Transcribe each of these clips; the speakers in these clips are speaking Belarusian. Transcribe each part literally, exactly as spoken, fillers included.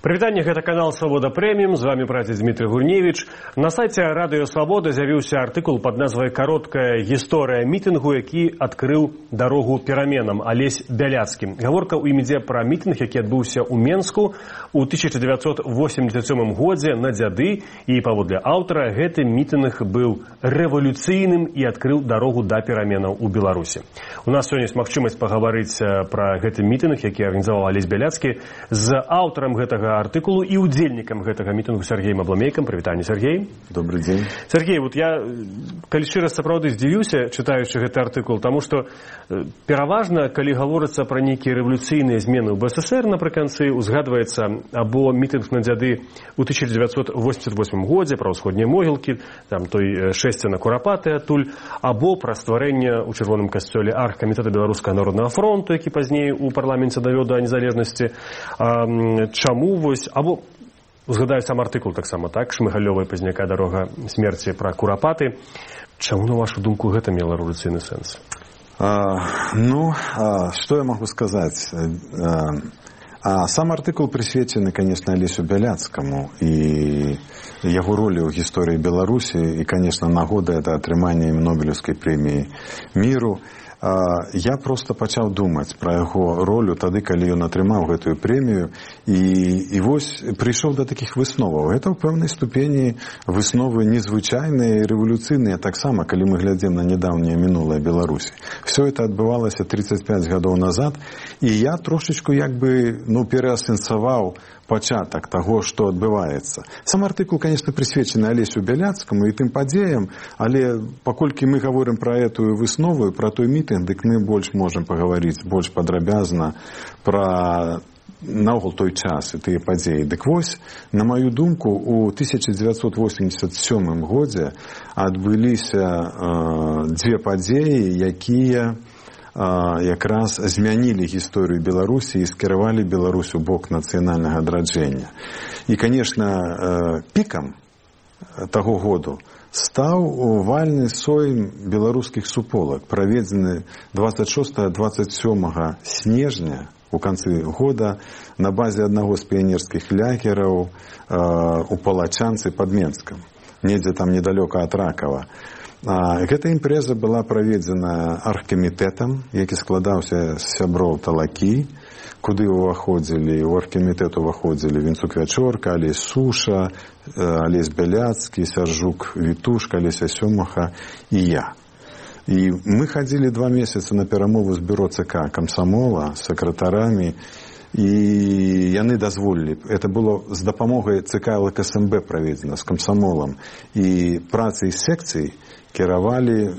Прывітанне, гэта канал «Свабода Прэміум», з вами праці Дмітрый Гурневіч. На сайце Радыё Свабода з'явіўся артыкул пад назвай «Кароткая гісторыя мітынгу, які адкрыў дарогу пераменам» Алесь Бяляцкі. Гаворка ў ім ідзе пра мітынг, які адбыўся ў Менску ў тысяча дзевяцьсот восемьдесят сёмым годзе на дзяды, і паводле аўтара гэты мітынг быў рэвалюцыйным і адкрыў дарогу да пераменаў у Беларусі. У нас сёння ёсць магчымасць пагаварыць пра гэты мітынг, які арганізаваў Алесь Бяляцкі, з аўтарам гэтага артыкулу і удзельнікам гэтага мітынгу Сергеем Абламейкам. Прывітанне, Сергей. Добрый день. Сергей, вот я, калі шчыра сапраўды здзівіўся, чытаючы гэты артыкул, таму што пераважна, калі гаворыцца пра нейкія рэвалюцыйныя змены ў БССР напрыканцы, узгадваецца або мітынг на дзяды ў тысяча дзевяцьсот восемьдесят восьмым годзе, пра ўсходнія могілкі, там той шэсце на Курапаты адтуль, або пра стварэнне ў Чырвоным касцёле аргкамітэта Беларускага народнага фронту, які пазней у парламенце давёў да незалежнасці. Чаму вось, або узгадаю сам артыкул таксама, так, Шмыгалёва і Пазняка «Дарога смерці» пра Курапаты. Чаму, на вашу думку, гэта мела рэвалюцыйны сэнс? А, ну, а, что я могу сказать? А, а сам артыкул присвечены, конечно, Алесю Бяляцкаму и его роли ў гісторыі Беларусі и, конечно, нагода это атрыманне Нобелевской премии миру. Я просто пачаў думаць пра яго ролю тады, калі ён атрымаў гэтую прэмію, і, і вось прыйшоў да такіх высноваў. Гэта ў пэўнай ступені высновы незвычайныя і рэвалюцыйныя таксама, калі мы глядзім на нядаўняе мінулае Беларусі. Все это адбывалася тридцать пять гадоў назад, і я трошечку як бы, ну, пераасэнсаваў пачатак таго, што адбываецца. Сам артыкул, конечно, присвечены Алесю Бяляцкаму і тым падзеям, але паколькі мы гаворым пра этую выснову, пра той мітынг, дык мы больш можам пагаварыць больш падрабязна пра наогул той час і тыя падзеі. Дык вось, на маю думку, у тысяча дзевяцьсот восемьдесят сёмым годзе адбыліся э, дзве падзеі, якія якраз змянілі гісторыю Беларусі і скіравалі Беларусь у бок нацыянальнага адраджэння. І, конечно, пікам таго году стаў вальны сойм беларускіх суполак, праведзены двадцать шостага — двадцать сёмага снежня у канцы года на базе аднаго з піянерскіх лагераў у Палачанцы пад Менскам, недзе там недалёка ад Ракава. А, гэта імпрэза была праведзена аргкамітэтам, які складаўся з сяброў Талакі, куды ўваходзілі, у аргкамітэт уваходзілі Вінцук Вячорка, Алесь Суша, Алесь Бяляцкі, Сяржук Вітушка, Алеся Сёмаха і я. І мы хадзілі два месяцы на перамову з бюро ЦК камсамола, з сакратарамі, і яны дазволілі. Это было з дапамогай ЦК ЛКСМБ праведзена, з камсамолам. І працай секцый кіравалі э,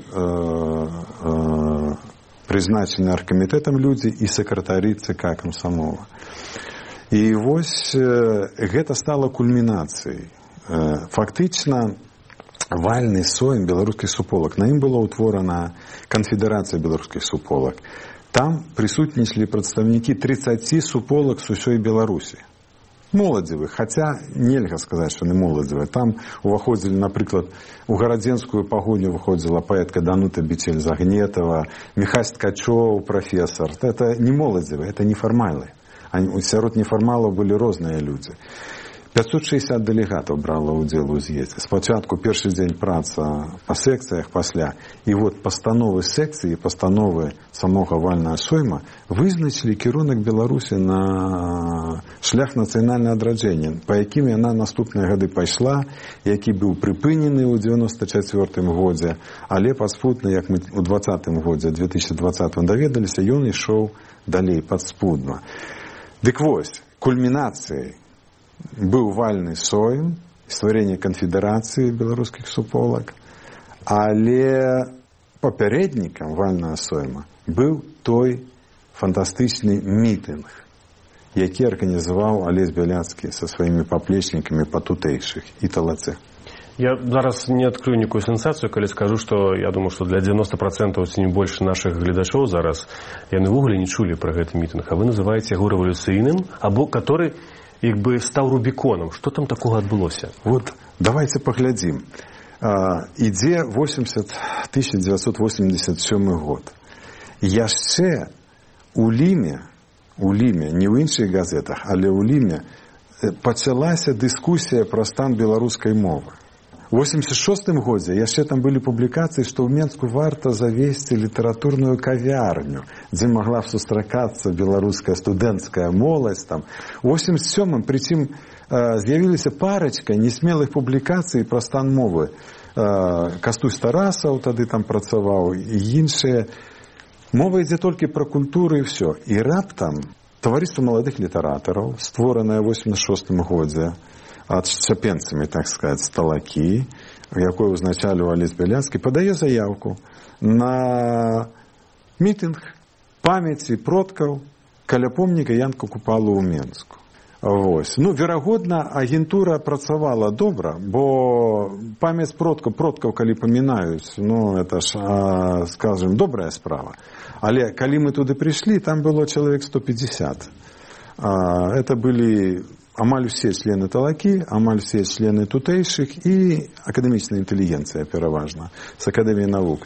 э, прызначаны аргкамітэтам людзі і сакратары ЦК камсамола. І вось э, гэта стала кульмінацыяй. Э, фактычна вальны сойм беларускіх суполак. На ім была ўтворана канфедэрацыя беларускіх суполак. Там прысутнічалі прадстаўнікі тридцати суполак з усёй Беларусі. Моладзевых, хаця нельга сказаць, што не моладзевыя. Там уваходзілі, напрыклад, у гарадзенскую пагоню выходзіла паэтка Данута Бічель-Загнетава, Міхась Ткачоў, прафесар. Это не моладзевыя, это нефармалы. Сярод нефармалаў былі розныя людзі. пятьсот шестьдесят дэлегатаў брала ўдзел у з'ездзе. Спачатку першы дзень праца па секцыях, пасля. І вот пастановы секцыі, пастановы самога вальнага сойма вызначылі кірунак Беларусі на шлях нацыянальнага адраджэння, па якім яна наступныя гады пайшла, які быў прыпынены ў девяносто четвёртым годзе, але падспудна, як мы ў двадцатым годзе, две тысячи двадцатым даведаліся, ён ішоў далей падспудна. Дык вось, кульмінацыяй быў вальны сойм, стварэнне канфедэрацыі беларускіх суполак, але папярэднікам вальнага сойма быў той фантастычны мітынг, які арганізаваў Алесь Бяляцкі са сваімі паплечнікамі па тутэйшых і Талацэ. Я зараз не адкрыю нікую сенсацыю, калі скажу, што я думаю, што для девяноста процентов, ці не больш нашых гледачоў зараз яны ўвогуле не чулі пра гэты мітынг, а вы называеце яго рэвалюцыйным, або который як бы стаў рубіконам. Што там такога адбылося? Вот, давайте паглядзім. А, ідзе тысяча девятьсот восемьдесят сёмы год. Яшчэ у Ліме, у Ліме, не ў іншых газетах, але ў Ліме пачалася дыскусія пра стан беларускай мовы. У восемьдесят шостым годзе яшчэ там былі публікацыі, што ў Менску варта завесці літаратурную кавярню, дзе магла б сустракацца беларуская студэнцкая моладзь. Там. У восемьдесят сёмым, прычым, з'явіліся парачка несмелых публікацый пра стан мовы. Кастусь Тарасаў тады там працаваў і іншыя. Мова ідзе толькі пра культуру і ўсё. І раптам таварыства маладых літаратараў, створанае ў восемьдесят шостым годзе, адшчапенцамі, так сказать, сталакі, якой узначаліў Алесь Бяляцкі, падае заявку на мітынг памяці продкаў каля помніка Янка Купалы ў Менску. Вось. Ну, верагодна, агентура працавала добра, бо памяць продкаў, продкаў, калі памінаюць, ну, это ж, а, скажем, добрая справа. Але калі мы туды прыйшлі, там было чалавек сто пятьдесят. А, это былі амаль усе члены талакі, амаль усе члены тутэйшых і акадэмічная інтэлігенцыя, пераважна, з Акадэміі навук.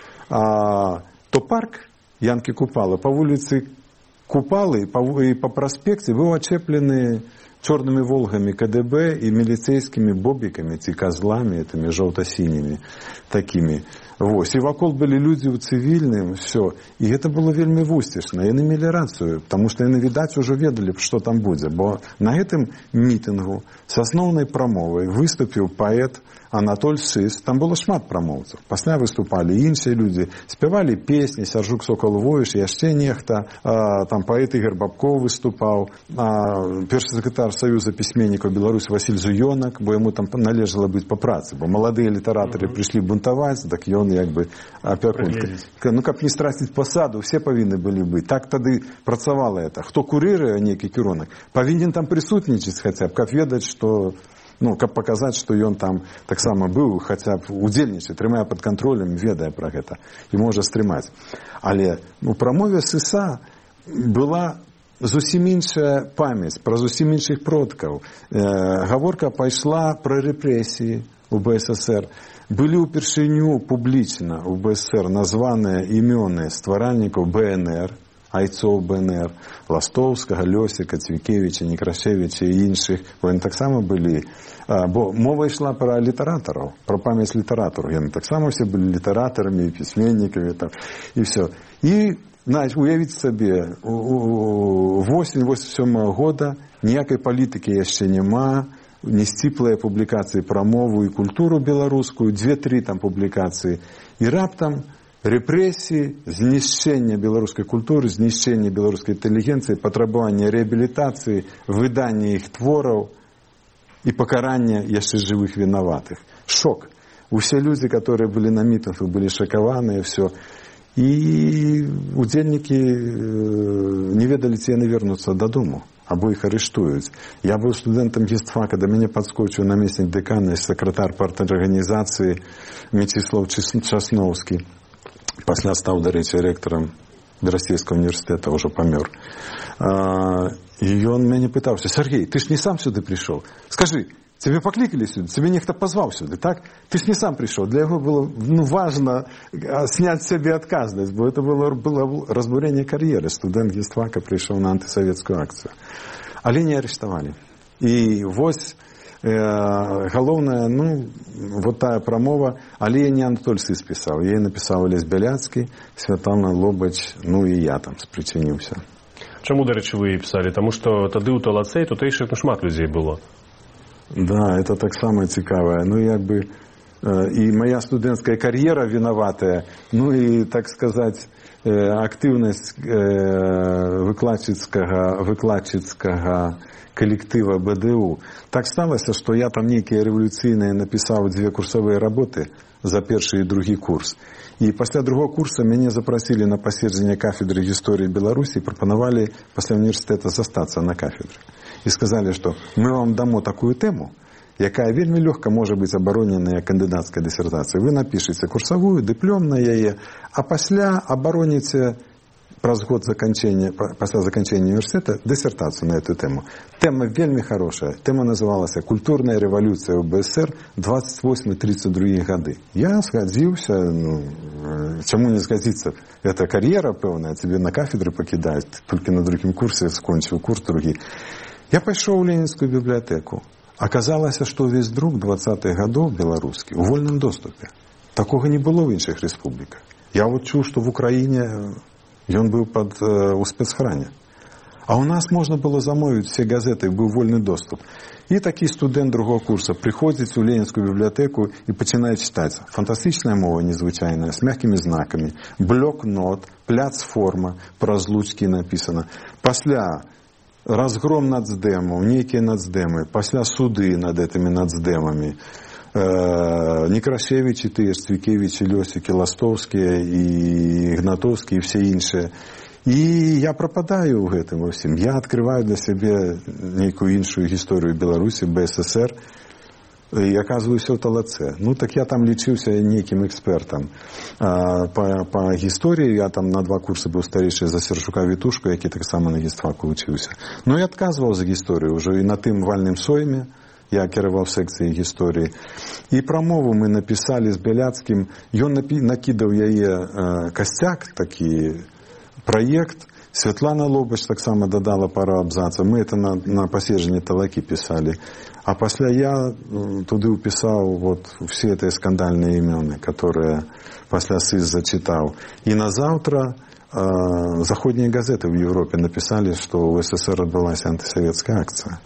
А, то парк Янкі Купалы па вуліцы Купалы і па праспекце быў ачэплены чорнымі волгамі ка дэ бэ і міліцэйскімі бобікамі ці казламі, этымі жоўта-сінімі такімі. Вось. І вакол былі людзі ў цывільным, все. І гэта было вельмі вусцішна. Яны мелі рацыю, таму што яны, відаць, ужо ведалі, што там будзе. Бо на гэтым мітынгу з асноўнай прамовай выступіў паэт Анатоль Сыс. Там было шмат прамоўцаў. Пасля выступалі іншыя людзі, спявалі песні, Сяржук Сокал-Войш, яшчэ нехта, а, там паэт Ігор Бабкоў выступаў, а, першы сакратар Саюза пісьменнікаў Беларусь Васіль Зуёнак, бо яму там належала быць па працы, бо маладыя літаратары uh-huh. прыйшлі бунтаваць, так ён як бы апякун. Ну, каб не страціць пасаду, все павінны былі быць. Так тады працавала это. Хто курыруе нейкі кірунак, павінен там прысутнічаць хаця б, каб ведаць, што ну, каб паказаць, што ён там таксама быў, хаця б удзельнічаць, трымае пад кантролем, ведае пра гэта і можа стрымаць. Але у прамове Сыса была зусім іншая памяць пра зусім іншых продкаў. Э, гаворка пайшла пра рэпрэсіі у бэ эс эсэр. Былі ўпершыню публічна у бэ эс эс эр названыя імёны стваральнікаў бэ эн эр, айцоў бэ эн эр, Ластоўскага, Лёсіка, Цвікевіча, Некрашевіча і іншых, бо яны таксама былі. Бо мова ішла пра літаратараў, пра памяць літаратараў. Яны таксама все былі літаратарамі, пісьменнікамі там, і все. І значит, уявіць сабе, восень восемьдесят сёмага года ніякай палітыкі яшчэ няма, не сціплыя публікацыі пра мову і культуру беларускую, две-тры там публікацыі. І раптам рэпрэсіі, знішчэнне беларускай культуры, знішчэнне беларускай інтэлігенцыі, патрабаванне рэабілітацыі, выданне іх твораў і пакаранне яшчэ жывых вінаватых. Шок. Усе людзі, которые былі на мітынгах, былі шакаваныя, все. І удзельнікі не ведалі, ці яны вернуцца дадому, або іх арыштуюць. Я быў студэнтам гістфака, да мяне падскочыў намеснік дэкана і сакратар парторганізацыі Меціслав Часноўскі. Пасля стаў, дарэчы, рэктарам Берасцейскага універсітэта, ўжо памёр. І ён мяне пытаўся: Сергей, ты ж не сам сюды прыйшоў? Скажы, цябе паклікалі сюды, цябе нехта пазваў сюды, так? Ты ж не сам прыйшоў. Для яго было ну, важна сняць сябе адказнасць, бо это было, было разбурэнне кар'еры. Студэнт гістфака прыйшоў на антысавецкую акцыю. Але не арыштавалі. І вось э, галоўная, ну, вот тая прамова, але не Анатоль Сыс пісаў, яе напісаў Алесь Бяляцкі, Святлана Лобач, ну і я там спрычыніўся. Чаму, дарэчы, вы пісалі? Таму што тады ў Талацэй тутэйшых ну, шмат людзей было. Да, это таксама цікавае. Ну, як бы, э, і моя студэнцкая кар'ера вінаватая, ну і, так сказаць, э, актыўнасць э, выкладчыцкага, выкладчыцкага калектыва бэ дэ у. Так сталася, што я там нейкія рэвалюцыйныя напісаў дзве курсавыя работы за першы і другі курс. І пасля другого курса мяне запрасілі на паседжанне кафедры гісторыі Беларусі і прапанавалі пасля універсітэта застацца на кафедры. І сказалі, што мы вам дамо такую тэму, якая вельмі лёгка можа быць абароненая кандыдацкай дысертацыяй. Вы напішыце курсавую, дыплём на яе, а пасля абароніце праз год заканчэння, пасля заканчэння універсітэта дысертацыю на эту тэму. Тэма вельмі хорошая. Тэма называлася «Культурная рэвалюцыя ў бэ эс эс эр двадцать восьмы тридцать другие гады». Я згадзіўся, ну, чаму не згадзіцца? Это кар'ера пэўная, цябе на кафедры пакідаюць, толькі на другім курсе скончыў курс другі. Я пайшоў у Ленінскую бібліятэку. Аказалася, што ўвесь друк двадцатых гадоў беларускі ў вольным доступе. Такога не было ў іншых рэспубліках. Я вот чуў, што в Украіне ён быў пад, э, у спецхране. А у нас можна было замовіць все газеты, быў вольны доступ. І такі студэнт другого курса прыходзіць у Ленінскую бібліятэку і пачынае чытаць. Фантастычная мова незвычайная, з мяккімі знакамі, блок-нот, пляцформа, праз лучкі напісана. Пасля разгром нацдэмаў, нейкія нацдэмы, пасля суды над гэтымі нацдэмамі, э, Некрасевічы, тыя ж Цвікевічы, Лёсікі, Ластоўскія і Ігнатоўскія і все іншыя. І я прападаю ў гэтым усім. Я адкрываю для сябе нейкую іншую гісторыю Беларусі, БССР, і аказваюся ў Талацэ. Ну, так я там лічыўся нейкім экспертам. А, па, па гісторыі я там на два курсы быў старейшы за Сершука Вітушку, які таксама на гістфаку вучыўся. Ну, я адказваў за гісторыю ўжо і на тым вальным сойме. Я кіраваў секцыяй гісторыі. І прамову мы напісалі з Бяляцкім. Ён накідаў яе э, касцяк, такі праект. Святлана Лобач таксама дадала пару абзацаў. Мы это на, на паседжанні Талакі пісалі. А пасля я туды ўпісаў вот все эти скандальныя імёны, которые пасля СЫС зачытаў. І назаўтра э, заходнія газеты в Европе написали, что в СССР отбылась антисоветская акция.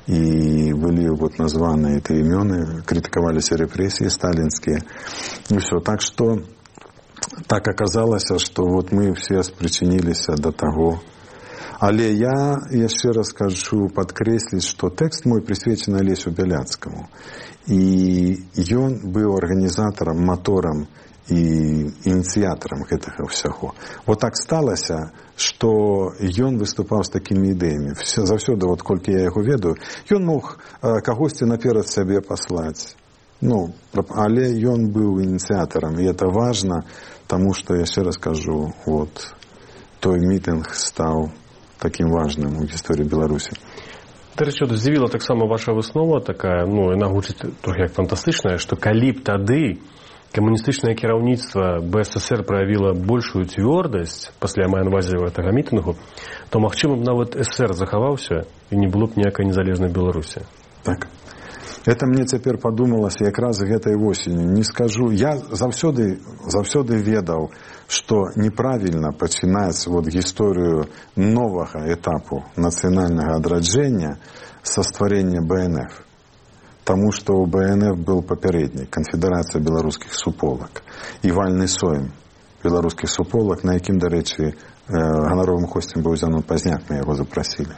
И были вот названы эти имены, критиковались репрессии сталинские. И все. Так что так оказалось, что вот мы все спричинились до того. Але я яшчэ раз хочу падкрэсліць, што тэкст мой прысвечаны Алесю Бяляцкаму. І ён быў арганізатарам, маторам і ініцыятарам гэтага ўсяго. Вот так сталася, што ён выступаў з такімі ідэямі. Заўсёды, вот колькі я яго ведаю, ён мог кагосьці наперад сябе паслаць. Ну, але ён быў ініцыятарам, і это важна, таму што, яшчэ раз кажу, вот, той мітынг стаў таким важным у гісторыі Беларусі. Да рэчы, здзівіла таксама ваша выснова такая, ну, яна гучыць трохі як фантастычная, што калі б тады камуністычнае кіраўніцтва БССР праявіла большую цвёрдасць пасля мая на ўвазе гэтага мітынгу, то, магчыма, б нават СССР захаваўся і не было б ніякай незалежнай Беларусі. Так. Это мне цяпер падумалася якраз гэтай восенню. Не скажу, я заўсёды, заўсёды ведаў, што неправільна пачынаць вот гісторыю новага этапу нацыянальнага адраджэння са стварэння БНФ. Таму што ў БНФ быў папярэдні, канфедэрацыя беларускіх суполак і вальны сойм беларускіх суполак, на якім, дарэчы, ганаровым госцем быў Зянон Пазняк, мы яго запрасілі.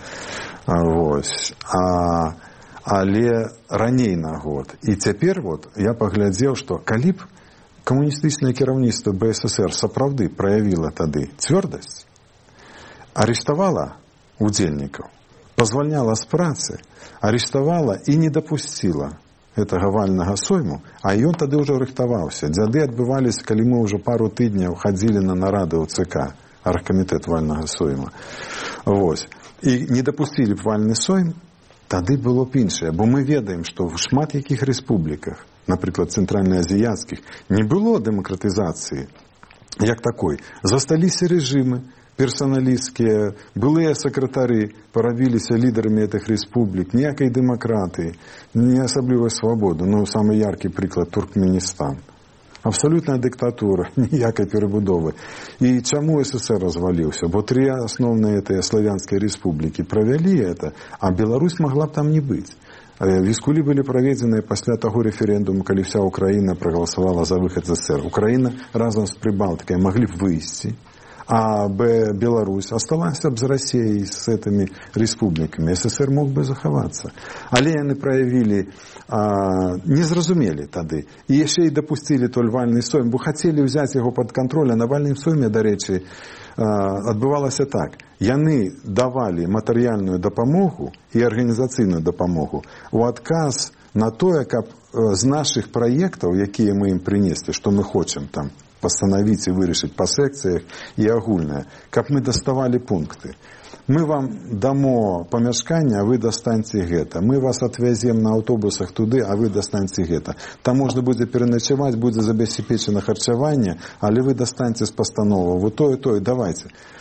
Вось. А але раней на год. І цяпер вот я паглядзеў, што калі б камуністычнае кіраўніцтва БССР сапраўды праявіла тады цвёрдасць, арыштавала удзельнікаў, пазвальняла з працы, арыштавала і не дапусціла гэтага вальнага сойму, а ён тады ўжо рыхтаваўся. Дзяды адбываліся, калі мы ўжо пару тыдняў хадзілі на нарады ў ЦК, аргкамітэт вальнага сойма. Вось. І не дапусцілі б вальны сойм, тады было б іншае, бо мы ведаем, што в шмат якіх рэспубліках, напрыклад, цэнтральнаазіяцкіх, не было дэмакратызацыі як такой. Засталіся рэжымы персаналісцкія, былыя сакратары парабіліся лідарамі гэтых рэспублік, ніякай дэмакратыі, не асаблівай свабоды. Ну, самы яркі прыклад Туркменістан. Абсолютная диктатура, ніякай перебудовы. І чаму СССР разваліўся? Бо три асноўныя гэтыя славянскія рэспублікі правялі это, а Беларусь могла б там не быць. Віскулі былі праведзеныя пасля таго рэферэндуму, калі вся Украіна прагаласавала за выхад з СССР. Украіна разам з Прыбалтыкай маглі б выйсці, а Беларусь осталась б з Расіяй, з гэтымі рэспублікамі. СССР мог бы захавацца. Але яны праявілі, а, не зразумелі тады. І яшчэ і дапусцілі той вальны сойм, бо хацелі ўзяць яго пад кантроль, а на вальным сойме, дарэчы, адбывалася так. Яны давалі матэрыяльную дапамогу і арганізацыйную дапамогу у адказ на тое, каб з нашых праектаў, якія мы ім прынеслі, што мы хочам там пастанавіць і вырашыць па секцыях і агульнае, каб мы даставалі пункты. Мы вам дамо памяшканне, а вы дастаньце гэта. Мы вас адвязем на аўтобусах туды, а вы дастаньце гэта. Там можна будзе пераначаваць, будзе забяспечана харчаванне, але вы дастаньце з пастановы. Вот тое, тое, давайте.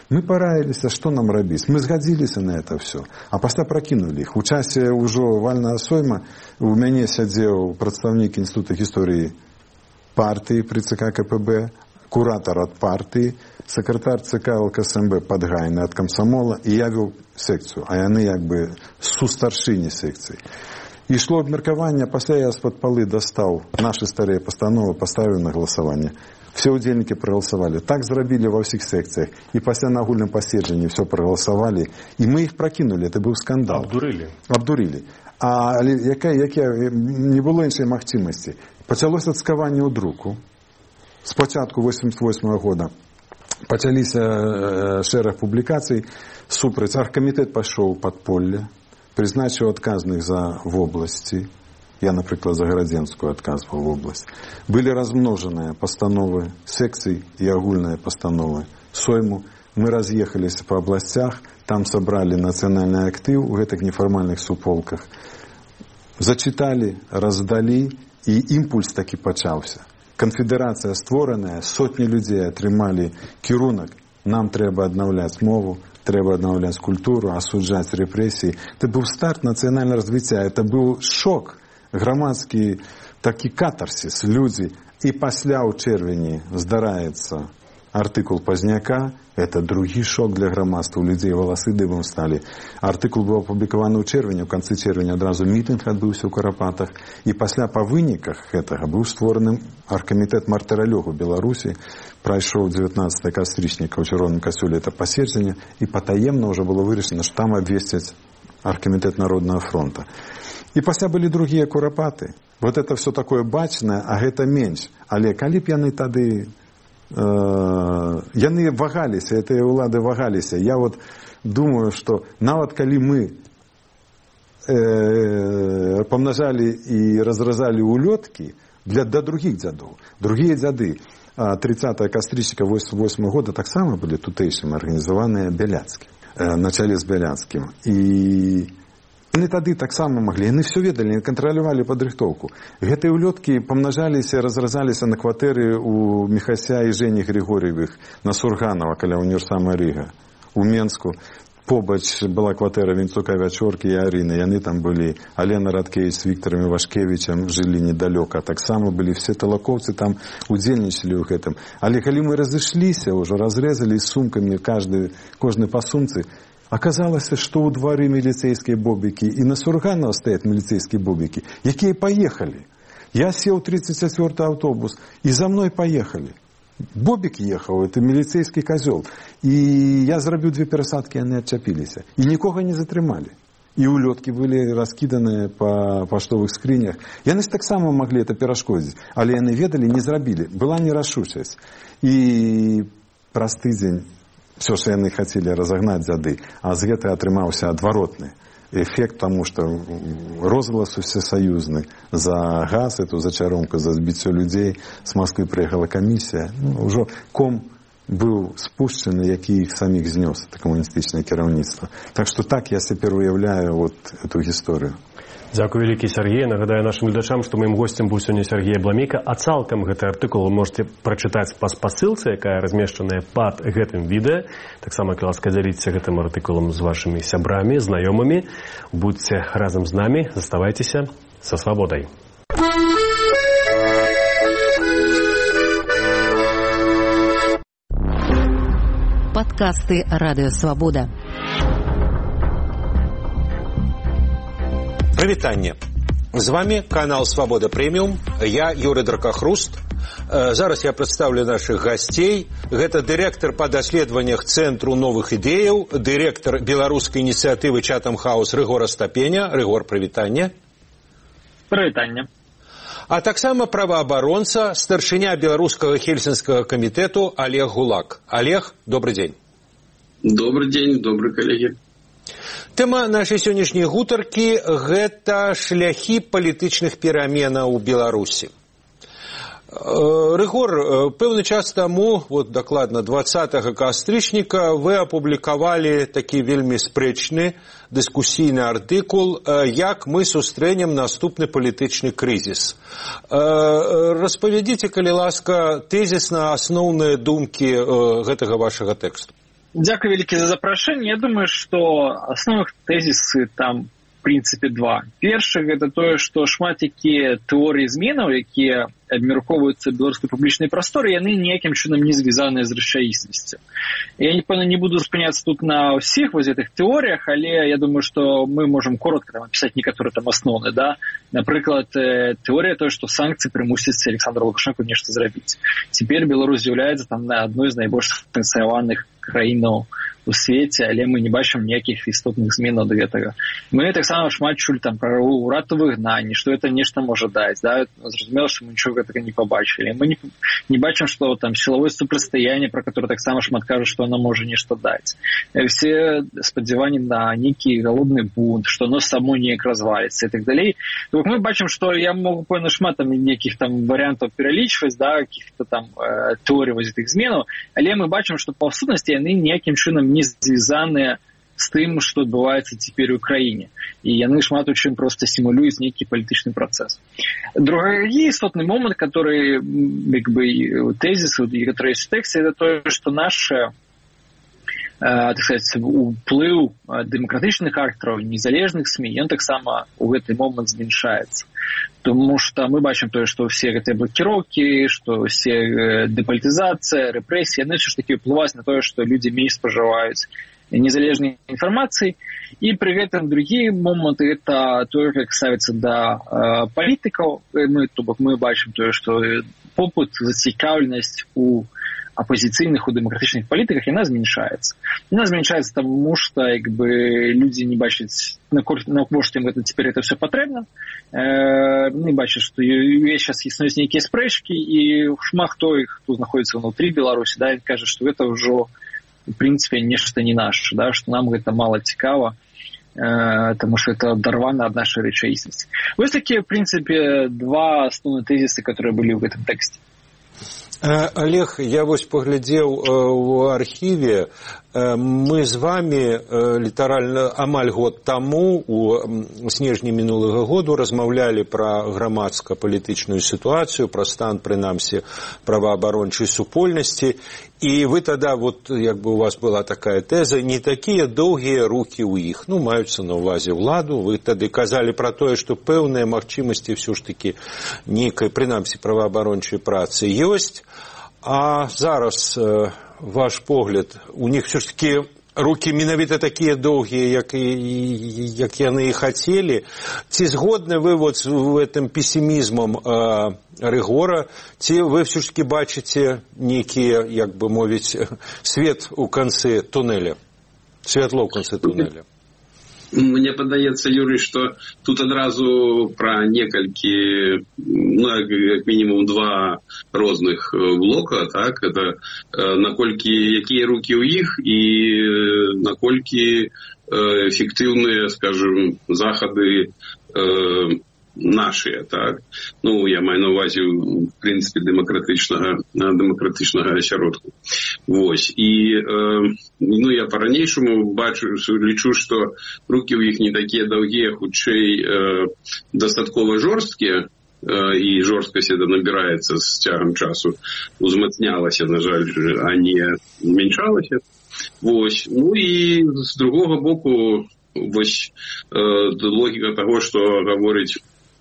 Мы параіліся, што нам рабіць. Мы згадзіліся на это все. А пасля пракінулі іх. У часе ўжо вальнага сойма у мяне сядзеў прадстаўнік Інстытута гісторыі партыі пры ЦК КПБ, куратар ад партыі, сакратар ЦК ЛКСМБ Падгайны ад камсамола, і я вёў секцыю, а яны як бы сустаршыні секцыі. Ішло абмеркаванне, пасля я з-пад палы дастаў нашы старыя пастановы, паставіў на галасаванне. Все удзельнікі прагаласавалі. Так зрабілі ва ўсіх секцыях. І пасля на агульным паседжанні все прагаласавалі. І мы іх пракінулі. Это быў скандал. Абдурылі. Абдурылі. А якая, якая, не было іншай магчымасці. Пачалося цкаванне ў друку. Спачатку восемьдесят восьмого года пачаліся шэраг публікацый супраць. Аргкамітэт пайшоў у падполле. Прызначыў адказных за вобласці. Я, напрыклад, за Гарадзенскую адказваў вобласць. Былі размножаныя пастановы секцый і агульныя пастановы сойму. Мы раз'ехаліся па абласцях, там сабралі нацыянальны актыў у гэтых нефармальных суполках. Зачыталі, раздалі, і імпульс такі пачаўся. Канфедэрацыя створаная, сотні людзей атрымалі кірунак. Нам трэба аднаўляць мову, трэба аднаўляць культуру, асуджаць рэпрэсіі. Это быў старт нацыянальнага развіцця, это быў шок, грамадскі такі катарсіс. Людзі, і пасля ў чэрвені здараецца артыкул Пазняка, это другі шок для грамадства, у людзей валасы дыбам сталі. Артыкул быў апублікаваны ў чэрвені, у канцы чэрвеня адразу мітынг адбыўся ў Карапатах, і пасля па выніках гэтага быў створаны аргкамітэт мартыралёгу Беларусі, прайшоў дзевятнаццатага кастрычніка ў чырвоным касцёле это паседжанне, і патаемна ўжо было вырашана, што там абвесцяць аргкамітэт Народнага фронта. І пасля былі другія курапаты. Вот это все такое бачнае, а гэта менш. Але калі б яны тады яны вагаліся, гэтыя ўлады вагаліся. Я вот думаю, што нават калі мы э, памнажалі і разразалі улёткі для да другіх дзядоў. Другія дзяды тридцатого кастрычніка восемьдесят восьмого года таксама былі тутэйшым арганізаваныя Бяляцкім, э, на чале з Бяляцкім. І яны тады таксама маглі, яны все ведалі, кантралявалі падрыхтоўку. Гэтыя улёткі памнажаліся, разразаліся на кватэры у Міхася і Жені Григорьевых на Сурганова, каля універсама Рыга. У Менску побач была кватэра Вінцука, Вячоркі і Арыны, яны там былі. Алена Радкевіч з Віктарам Івашкевічам жылі недалёка. Таксама былі все талакоўцы, там удзельнічалі ў гэтым. Але калі мы разышліся, ўжо разрэзалі сумкамі каждый, кожны па сумцы, аказалася, што ў двары міліцэйскія бобікі і на Сурганова стаяць міліцэйскія бобікі, якія паехалі. Я сеў тридцать четвёрты аўтобус, і за мной паехалі. Бобік ехаў, это міліцэйскі казёл. І я зрабіў две перасадкі, яны адчапіліся. І нікога не затрымалі. І улёткі былі раскіданыя па паштовых скрынях. Яны ж таксама маглі это перашкодзіць, але яны ведалі, не зрабілі. Была нерашучасць. І праз тыдзень все, что яны хацелі разогнаць дзяды, а з гэтай атрымаўся адваротны эфект, тому что розгалас усесаюзны за газ, эту зачаромку, за збіццё людзей, з Москвы прыехала камісія. Ну, ўжо ком быў спушчаны, які іх саміх знёс, это камуністычнае кіраўніцтва. Так что так я цяпер уяўляю вот эту гісторыю. Дзякуй вялікі, Сергей. Нагадаю нашым гледачам, што маім госцем быў сёння Сергей Абламейка. А цалкам гэты артыкул вы можете прачытаць па спасылцы, якая размешчаная пад гэтым відэа. Таксама, калі ласка, дзяліцеся гэтым артыкулам з вашымі сябрамі, знаёмымі. Будьце разам з намі, заставайцеся са свабодай. Падкасты Радыё Свабода. Прывітанне. З вами канал Свабода Прэміум. Я Юрый Дракахруст. Зараз я прадстаўлю нашых гасцей. Гэта дырэктар па даследаваннях Цэнтру новых ідэяў, дырэктар беларускай ініцыятывы Chatham House Рыгор Астапеня. Рыгор, прывітанне. Прывітанне. А таксама праваабаронца, старшыня беларускага хельсінскага камітэту Олег Гулак. Олег, добрый дзень. Добрый дзень, добрый калегі. Тэма нашай сённяшняй гутаркі – гэта шляхі палітычных пераменаў у Беларусі. Рыгор, пэўны час таму, вот дакладна двадцатага кастрычніка, вы апублікавалі такі вельмі спрэчны дыскусійны артыкул «Як мы сустрэнем наступны палітычны крызіс». Распавядзіце, калі ласка, тэзісна асноўныя думкі гэтага вашага тэксту. Дякую вялікі за запрашэнне. Я думаю, што асновных тэзісы там в прынцыпе два. Першы гэта тое, што шмат якія тэорыі зменаў, якія абмяркоўваюцца ў беларускай публічнай прасторы, яны ніякім чынам не звязаныя з рэчаіснасцю. Я, напэўна, не буду спыняцца тут на ўсіх вось гэтых тэорыях, але я думаю, што мы можам коротка там апісаць некаторыя там асноўныя, да? Напрыклад, тэорыя тое, што санкцыі прымусяць Александра Лукашэнку нешта зрабіць. Цяпер Беларусь з'яўляецца там на адной з найбольш санкцыяваных краінаў у свеце, але мы не бачым ніякіх істотных зменаў да гэтага. Мы таксама шмат чулі там пра ўрад у выгнанні, што гэта нешта можа даць, да? Зразумела, што мы нічога гэтага не пабачылі. Мы не, не бачым, што там сілавое супрацьстаянне, пра которое таксама шмат кажа, што оно можа нешта даць. Все спадзяванні на нейкі галодны бунт, што оно само неяк разваліцца і так далей. То мы бачым, што я могу пэўна шмат там нейкіх там варыянтаў пералічваць, да, каких-то там э, тэорый вось гэтых зменаў, але мы бачым, што па сутнасці яны ніякім чынам не звязаныя з тым, што адбываецца цяпер у краіне. І яны шмат у чым проста стимулююць нейкі палітычны працэс. Другі істотны момант, который як бы тэзіс у некаторых тэксце, это тое, што наша так сказать, уплыў дэмакратычных актараў, незалежных СМІ, ён таксама ў гэты момант зменшаецца. Тому што мы бачым тое, што ўсе гэтыя блакіроўкі, што ўсе дэпалітызацыя, рэпрэсіі, яны ўсё ж такі ўплываюць на тое, што людзі менш спажываюць незалежнай інфармацыі. І пры гэтым другі момант – гэта тое, як ставіцца да э, палітыкаў. Мы, то бок, мы бачым тое, што попыт, зацікаўленасць у апозіцыйных, у дэмакратычных палітыках, яна зменшаецца. Яна зменшаецца таму, што як бы людзі не бачаць, накошт ім гэта цяпер это все патрэбна. Э, не бачаць, што ўвесь час існуюць нейкія спрэчкі, і шмат хто, хто знаходзіцца ўнутры Беларусі, да, кажа, што гэта ўжо в прынцыпе нешта не наше, да, што нам гэта мала цікава, э, таму што это адарвана ад нашай рэчаіснасці. Вось такія, в прынцыпе, два асноўныя тэзісы, которые былі ў гэтым тэксце. Олег, я вось паглядзеў у архіве, мы з вами літаральна амаль год таму у снежні мінулага году размаўлялі пра грамадска-палітычную сітуацыю, пра стан, прынамсі, праваабарончай супольнасці, і вы тада, вот, як бы у вас была такая тэза, не такія доўгія рукі ў іх, ну, маюцца на ўвазе ўладу, вы тады казалі пра тое, што пэўныя магчымасці ўсё ж такі нейкай, прынамсі, праваабарончай працы ёсць, а зараз ваш погляд, у них все ж таки руки менавіта такія доўгія, як, як яны і хацелі. Ці згодны вы вот з гэтым пессімізмам э, Рыгора, ці вы все ж таки бачыце нейкія, як бы мовіць, свет у канцы туннеля, святло ў канцы туннеля? Мне падаецца, Юрый, што тут адразу пра некалькі, ну, як мінімум два розных блока, так, это наколькі, якія рукі ў іх і наколькі эфектыўныя, скажем, захады нашыя, так. Ну, я маю на ўвазе, в прынцыпе, дэмакратычнага, дэмакратычнага асяродку. Вось. І, э, ну, я па-ранейшаму бачу, лічу, што рукі ў іх не такія даўгія, хутчэй э, дастаткова жорсткія, э, і жорсткасць это набіраецца з цягам часу, узмацнялася, на жаль, а не зменшалася. Вось. Ну, і з другога боку, вось, э, логіка таго, што гаворыць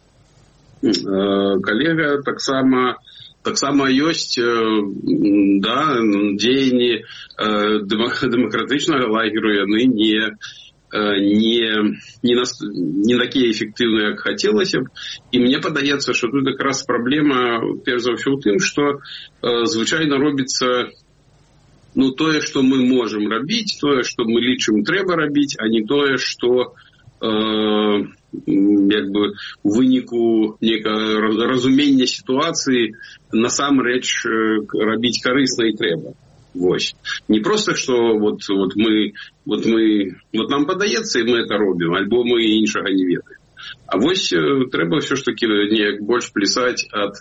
калега, таксама таксама ёсць, да, дзеянні дэмакратычнага лагеру, яны не не не, нас, не такія эфектыўныя, як хацелася б. І мне падаецца, што тут якраз праблема перш за ўсё ў тым, што звычайна робіцца, ну, тое, што мы можам рабіць, тое, што мы лічым трэба рабіць, а не тое, што э, як бы у выніку некага разумення сітуацыі насамрэч рабіць карысна і трэба. Вось. Не проста, што вот, вот мы, вот мы, вот нам падаецца, і мы это робім, альбо мы іншага не ведаем. А вось трэба ўсё ж такі неяк больш плясаць ад,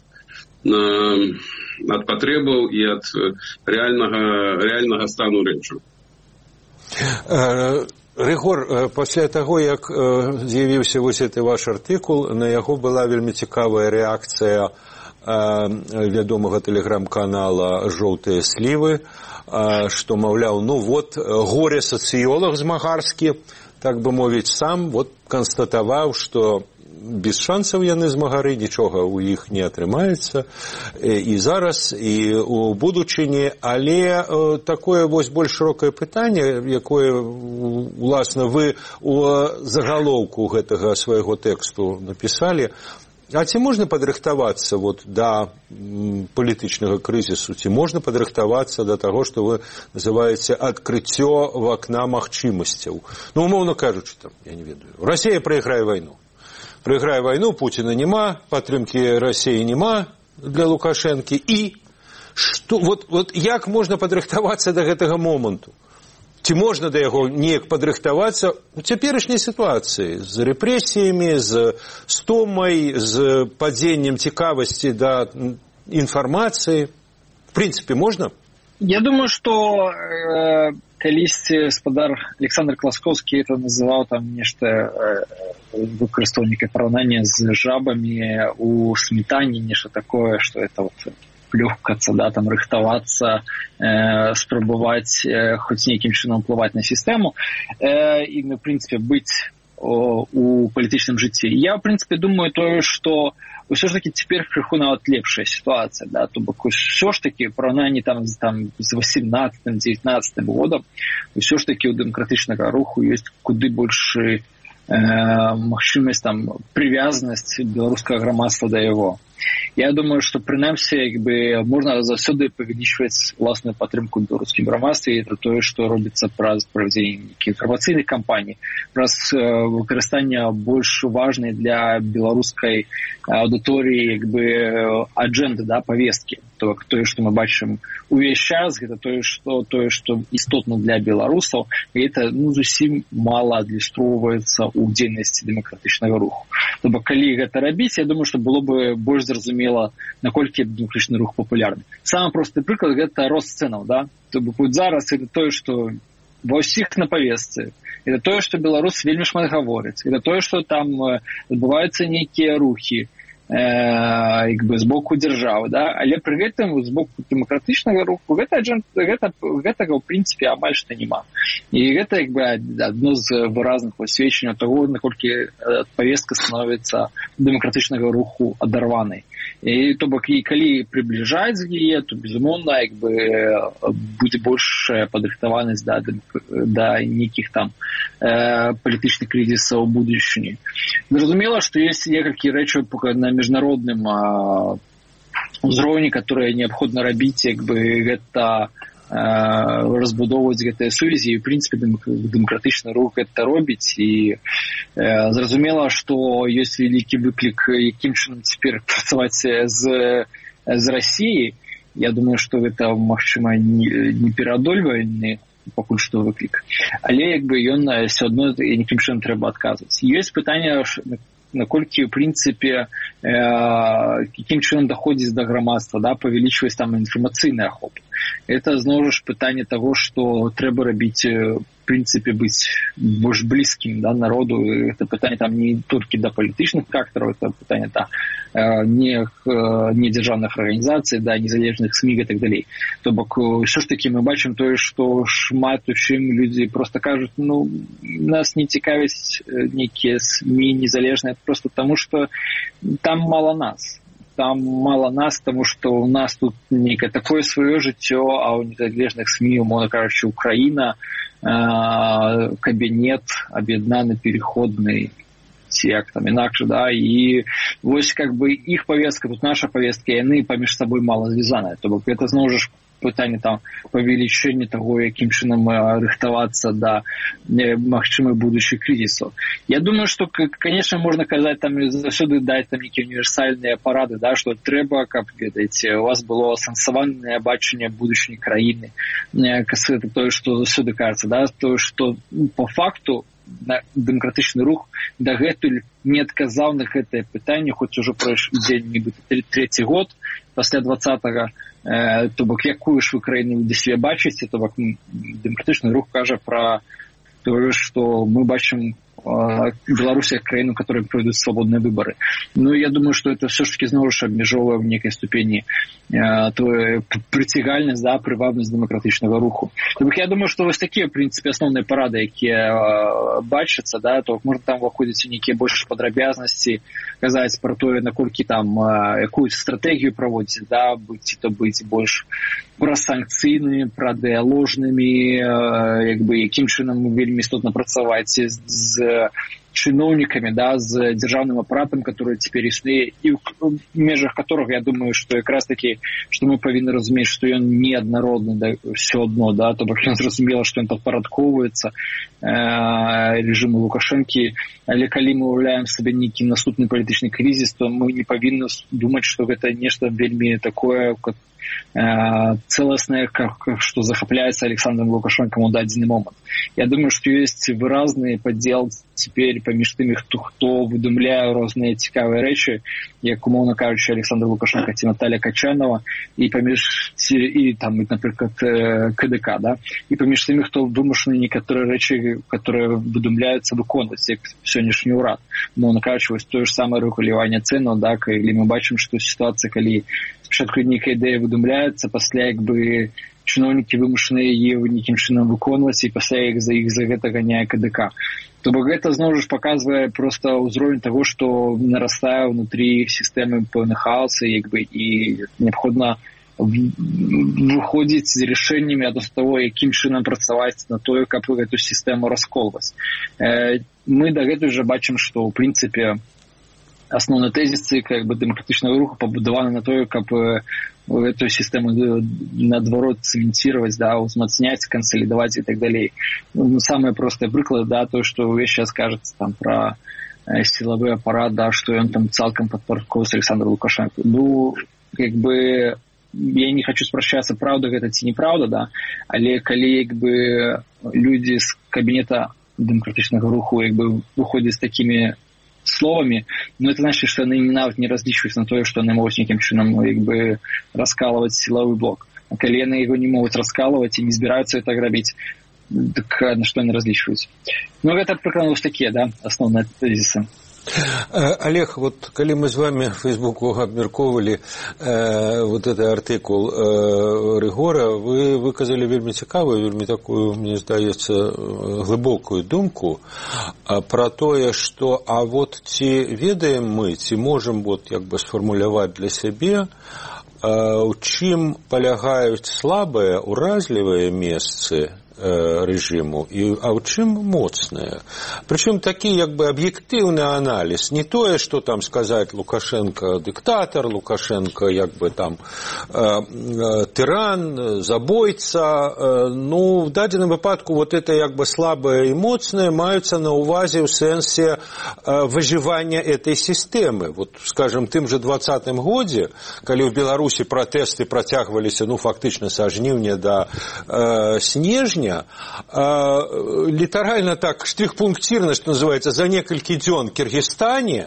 ад патрэбаў і ад рэальнага, рэальнага стану рэчаў. Рыгор, пасля таго, як з'явіўся вось гэты ваш артыкул, на яго была вельмі цікавая рэакцыя вядомага тэлеграм-канала «Жоўтыя слівы», што, маўляў, ну вот, горе-сацыёлаг змагарскі, так бы мовіць, сам вот канстатаваў, што без шансаў яны змагары, нічога ў іх не атрымаецца і зараз, і ў будучыні, але такое вось больш шырокае пытанне, якое, уласна, вы у загалоўку гэтага свайго тэксту напісалі, а ці можна падрыхтавацца вот да палітычнага крызісу, ці можна падрыхтавацца да таго, што вы называеце адкрыццё вакна магчымасцяў? Ну, умоўна кажучы, там, я не ведаю, Расія прайграе вайну. Прайграе вайну, Пуціна няма, падтрымкі Расіі няма для Лукашэнкі. І што, вот, вот як можна падрыхтавацца да гэтага моманту? Ці можна да яго неяк падрыхтавацца у цяперашняй сітуацыі з рэпрэсіямі, з стомай, з падзеннем цікавасці да інфармацыі? В прынцыпе, можна? Я думаю, што э, калісьці спадар Александр Класкоўскі это называў там нешта э, выкарыстоўнікай параўнання з жабамі у сметане, нешта такое, што это вот плюхкацца, да, там рыхтавацца, э, спрабаваць э, хоць нейкім чынам ўплываць на сістэму э, і, на прынцыпе, быць о, у палітычным жыцці. Я, в прынцыпе, думаю тое, што ўсё ж таки цяпер крыху нават лепшая сітуацыя, да, то бок ўсё ж таки параўнанні там, там з восемнадцатым дзевятнаццатым годам ўсё ж таки у дэмакратычнага руху ёсць куды большы э, магчымасць там прывязанасць беларускага грамадства да яго. Я думаю, што прынамсі як бы можна заўсёды павялічваць уласную падтрымку ў беларускім грамадстве, і это тое, што робіцца праз правядзенне інфармацыйных кампаній, праз выкарыстанне больш важнай для беларускай аўдыторыі як бы аджэнды, да, павесткі. То тое, што мы бачым увесь час, гэта тое, што тое, што істотна для беларусаў, і это ну зусім мала адлюстроўваецца ў дзейнасці дэмакратычнага руху. То бок калі гэта рабіць, я думаю, што было бы больш зразумела, наколькі дэмакратычны рух папулярны. Самы просты прыклад гэта рост цэнаў, да? То бок зараз это тое, што ва ўсіх на павестцы. Это тое, што беларусы вельмі шмат гавораць. Это тое, што там адбываюцца нейкія рухі як бы з боку дзяржавы, да? Але пры гэтым з боку дэмакратычнага руху гэта, гэта, гэтага ў прынцыпе амаль што няма. І гэта як бы адно з выразных асведчанняў таго, наколькі павестка становіцца дэмакратычнага руху адарванай. І то бок і калі прыбліжаць яе, то безумоўна як бы будзе большая падрыхтаванасць да, да нейкіх там э, палітычных крызісаў у будучыні. Зразумела, што ёсць некалькі рэчаў на міжнародным а, узроўні, которые неабходна рабіць, як бы гэта а, разбудоўваць гэтыя сувязі, і в прынцыпе дэмакратычны рух гэта робіць, і а, зразумела, што ёсць вялікі выклік, якім чынам цяпер працаваць з, з Расіяй. Я думаю, што гэта магчыма не, не пераадольвальны пакуль што выклік, але як бы ён все адно якім чынам трэба адказваць. Ёсць пытанне, наколькі, в прынцыпе, э, якім чынам даходзіць да грамадства, да, павялічваць там інфармацыйны ахоп. Это, зноў жа, пытанне таго, што трэба рабіць, в прынцыпе, быць больш блізкім, да, народу. Это пытанне там не толькі да палітычных фактараў, это пытанне да, не, не дзяржаўных арганізацый, да, незалежных СМІ і так далей. То бок, ўсё ж такі мы бачым тое, што шмат у чым людзі проста кажуць, ну, нас не цікавяць нейкія СМІ незалежныя, просто таму, што там мала нас. Там мала нас, тому што у нас тут некае такое сваё жыццё, а ў незалежных СМІ, умоўна кажучы, Украіна, э, кабінет аб'яднаны переходны, ці як там інакш, да, і вось как бы іх павестка, тут наша павестка, яны паміж сабой мала звязаныя. То бок гэта зноў жа пытанне там павелічэння таго, якім чынам рыхтавацца да магчымых будучых крызісаў. Я думаю, што, конечно, можна казаць там заўсёды даць там нейкія універсальныя парады, да, што трэба, каб, ведаеце, у вас было асэнсаванае бачанне будучыні краіны. Это тое, што заўсёды кажацца, да, тое, што по факту дэмакратычны рух дагэтуль не адказаў на гэтае пытанне, хоць ужо пройшоў дзень нібыта трэці год пасля двадцатага, э, то бок якую ж вы краіну для сябе бачыце, то бок дэмакратычны рух кажа пра тое, што мы бачым Беларусь як краіну, которой пройдуць свабодныя выбары. Ну, я думаю, что это все ж таки зноў ж абмяжоўвае в некай ступені прыцягальнасць, да, прывабнасць дэмакратычнага руху. Так я думаю, что вось такія, в принципе, асноўныя парады, якія бачацца, да, то можна там выходзіць у нейкія больш падрабязнасці, казаць пра тое, наколькі там якую стратэгію праводзіць, да, быць то быць больш пра санкцыйнымі, пра дыяложнымі, як бы якім чынам вельмі істотна працаваць з, з чыноўнікамі, да, з дзяржаўным апаратам, который цяпер існуе, і ў межах которых, я думаю, што якраз такі, што мы павінны разумець, што ён неаднародны, да, все адно, да, то бок ён зразумела, што ён падпарадкоўваецца э, рэжыму Лукашэнкі, але калі мы уяўляем сабе нейкі наступны палітычны крызіс, то мы не павінны думаць, што гэта нешта вельмі такое, целостное, что захапляется Александром Лукашенком в дадзены момент. Я думаю, что есть выразный поддел теперь поміж теми, хто, хто выдумляе розныя цікавыя рэчы, як умоўна кажучы Александр Лукашенко ці Наталья Качанова, і паміж і там, напрыклад, КДК, да, і паміж тымі, хто вымушаны некаторыя рэчы, которые выдумляюцца выконваць, як сённяшні ўрад. Умоўна кажучы, вось тое ж самае рэгуляванне цэнаў, да, калі мы бачым, што сітуацыя, калі спачатку нейкая ідэя выдумляецца, пасля як бы чыноўнікі вымушаны яе нейкім чынам выконваць, і пасля як за іх за гэта ганяе КДК. То бок гэта зноў жа паказвае проста ўзровень таго, што нарастае ўнутры сістэмы пэўны хаос, як бы, і неабходна выходзіць з рашэннямі ад таго, якім чынам працаваць на тое, каб гэту сістэму расколваць. Мы дагэтуль жа бачым, што ў прынцыпе основной тезис как бы демократичного руха побудована на то, как эту систему наоборот цементировать, да, узмацнять, консолидовать и так далее. Ну, самое простое приклад, да, то, что вы сейчас кажется там про силовой аппарат, да, что он там цалком подпорядковывается Александру Лукашенко. Ну, как бы я не хочу спрашиваться, правда это ці неправда, да, але калі как бы люди с кабинета демократичного руху как бы выходят с такими словами, но это значит, что они нават не разлічваюць на тое, што яны могуць нейкім чынам як бы раскалываць сілавы блок. А калі яны яго не могуць раскалываць і не збіраюцца это рабіць, так на што яны разлічваюць. Ну, гэта прыкладна вось такія, да, асноўныя тезісы. Олег, вот коли мы с вами в Фейсбуку обмерковывали э, вот этот артикул э, Ригора, вы выказали вельми цікавую, вельми такую, мне здаецца, глибокую думку про то, что а вот ці ведаем мы, ці можем вот як бы сформуляваць для сябе, у чым палягаюць слабыя, уразлівыя месцы режиму, и, а в чем моцное. Причем такие как бы объективный анализ, не то, что там сказать Лукашенко диктатор, Лукашенко как бы там э, э, тиран, забойца, э, ну в дадзеным выпадку вот это как бы слабое и моцное маюцца на увазе в сенсе э, выживания этой системы. Вот, скажем, тым же двадцатым годзе, калі в Беларуси протесты протягивались, ну фактично со жніўня до э, снежня, літаральна так штрих-пунктирна, что называется, за некалькі дзён в Киргизстане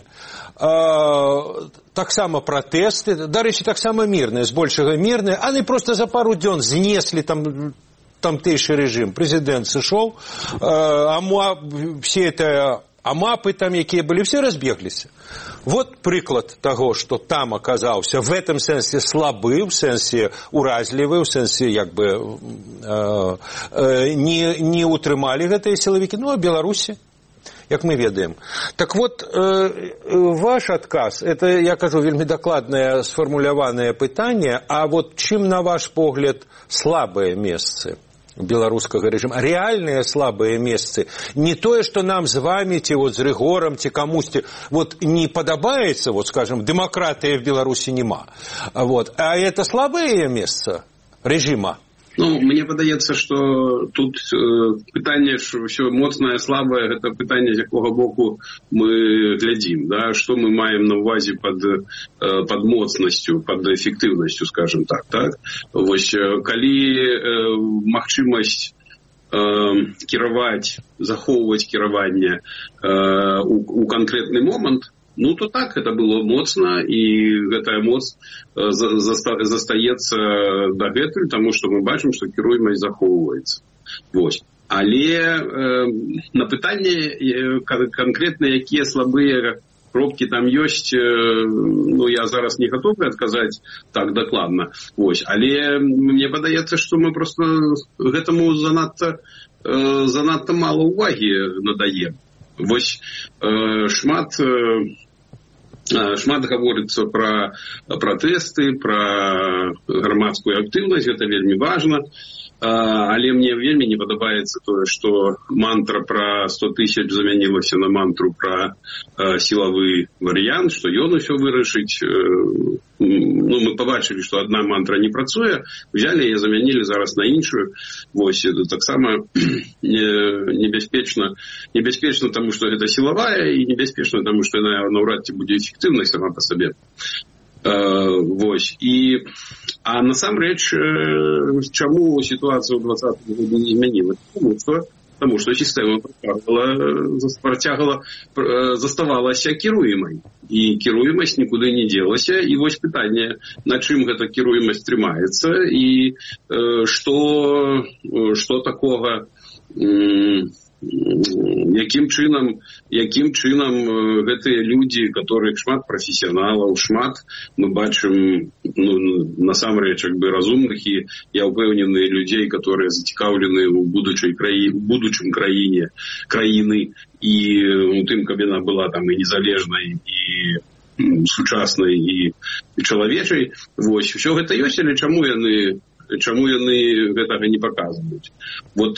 таксама пратэсты, дарэчы, таксама мірныя, збольшага мірныя, они просто за пару дзён знеслі там тамтэйшы рэжым. Прэзідэнт сышоў, а все это амапы там, якія былі, все разбегліся. Вот прыклад того, что там оказался в этом сенсе слабы, в сенсе уразлівы, в сенсе як бы э, э, не, не утрымалі гэтыя сілавікі. Ну, а Беларусі, як мы ведаем. Так вот, э, ваш адказ, это, я кажу, вельмі дакладнае сфармуляванае пытанне, а вот чым, на ваш погляд, слабыя месцы беларускага рэжыма, реальные слабые месцы, не тое, что нам с вами, ці вот с Ригором, ці камусьці, вот не падабаецца, вот скажем, демократии в Беларуси нема, вот, а это слабые месца режима. Ну, мне падаецца, што тут э, пытанне, што ўсё моцнае, слабае, гэта пытанне, з якога боку мы глядзім, да, што мы маем на ўвазе пад, э, пад моцнасцю, пад эфектыўнасцю, скажем так, так? Вось, калі э, магчымасць э, кіраваць, захоўваць кіраванне э, у, у канкрэтны момант, ну, то так, это было моцна, і гэтая моц застаецца дагэтуль, таму што мы бачым, што кіруемасць захоўваецца. Вось. Але э, на пытанне э, конкретно якія слабыя кропкі там ёсць, э, ну я зараз не готовы адказаць так дакладна. Вось. Але мне падаецца, што мы просто гэтаму занадта э, занадта мала увагі надаем. Вось э, шмат э, шмат гаворыцца пра пратэсты, пра грамадскую актыўнасць, гэта вельмі важна. Але мне вельмі не падабаецца тое, што мантра пра сто тысяч замянілася на мантру пра э, сілавы варыянт, што ён усё вырашыць. Э, ну, мы пабачылі, што адна мантра не працуе, взялі і замянілі зараз на іншую. Вось, таксама небяспечна, небяспечна таму, што гэта сілавая, і небяспечна таму, што яна наўрад ці будзе эфектыўнай сама па сабе. Uh, вось. І, а насамрэч, э, чаму сітуацыя ў двадцатым годзе не змянілася? Тому што, тому што сістэма працягвала, працягвала, заставалася кіруемай. І кіруемасць нікуды не дзелася. І вось пытанне, на чым гэта кіруемасць трымаецца, і э, што, што такога... М- якім чынам якім чынам гэтыя людзі, которых шмат прафесіяналаў, шмат мы бачым, ну, насамрэч як бы разумных і я ўпэўнены людзей, которые зацікаўлены ў будучай краіне, ў будучым краіне краіны і у тым, каб яна была там і незалежнай і сучаснай і, і чалавечай. Вось, усё гэта ёсць, але чаму яны чаму яны гэтага не паказваюць? Вот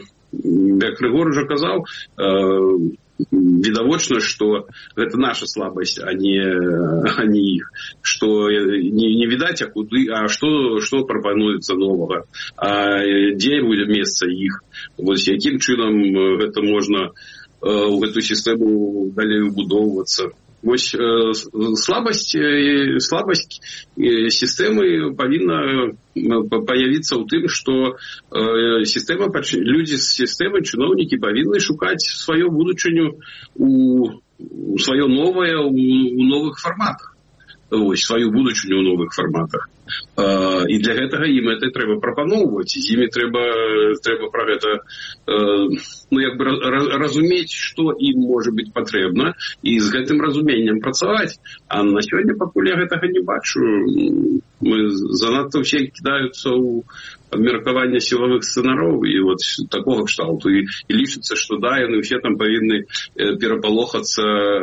як Рыгор уже казаў, э, відавочна, што гэта наша слабасць, а не, а не іх. Што не, не відаць, а куды, а што, што прапануецца новага, а дзе будзе месца іх. Вось якім чынам гэта можна э, ў гэту сістэму далей убудоўвацца. Вось э, слабасць, э, слабасць э, сістэмы павінна паявіцца ў тым, што э, сістэма, людзі з сістэмы, чыноўнікі павінны шукаць сваю будучыню у, у сваё новае у, у новых фарматах. Вось, сваю будучыню ў новых фарматах. Э, і для гэтага ім это трэба прапаноўваць, з імі трэба, трэба пра гэта э, ну, як бы разумець, што ім можа быць патрэбна, і з гэтым разуменнем працаваць. А на сёння пакуль я гэтага не бачу. Мы занадта ўсе кідаюцца ў абмеркаванне сілавых сцэнароў і вот такога кшталту. І, і лічыцца, што да, яны ўсе там павінны э, перапалохацца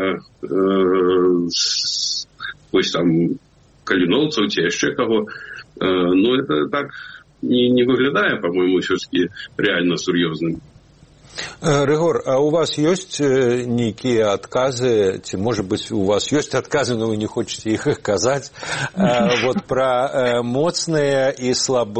э, ось там каліноўцаў ці яшчэ каго. Э, ну, это так не, не выглядае, по-моему, все-таки реально сур'ёзным. Рыгор, а у вас ёсць нейкія адказы, ці, можа быць, у вас ёсць адказы, но вы не хочаце іх казаць, вот пра моцныя і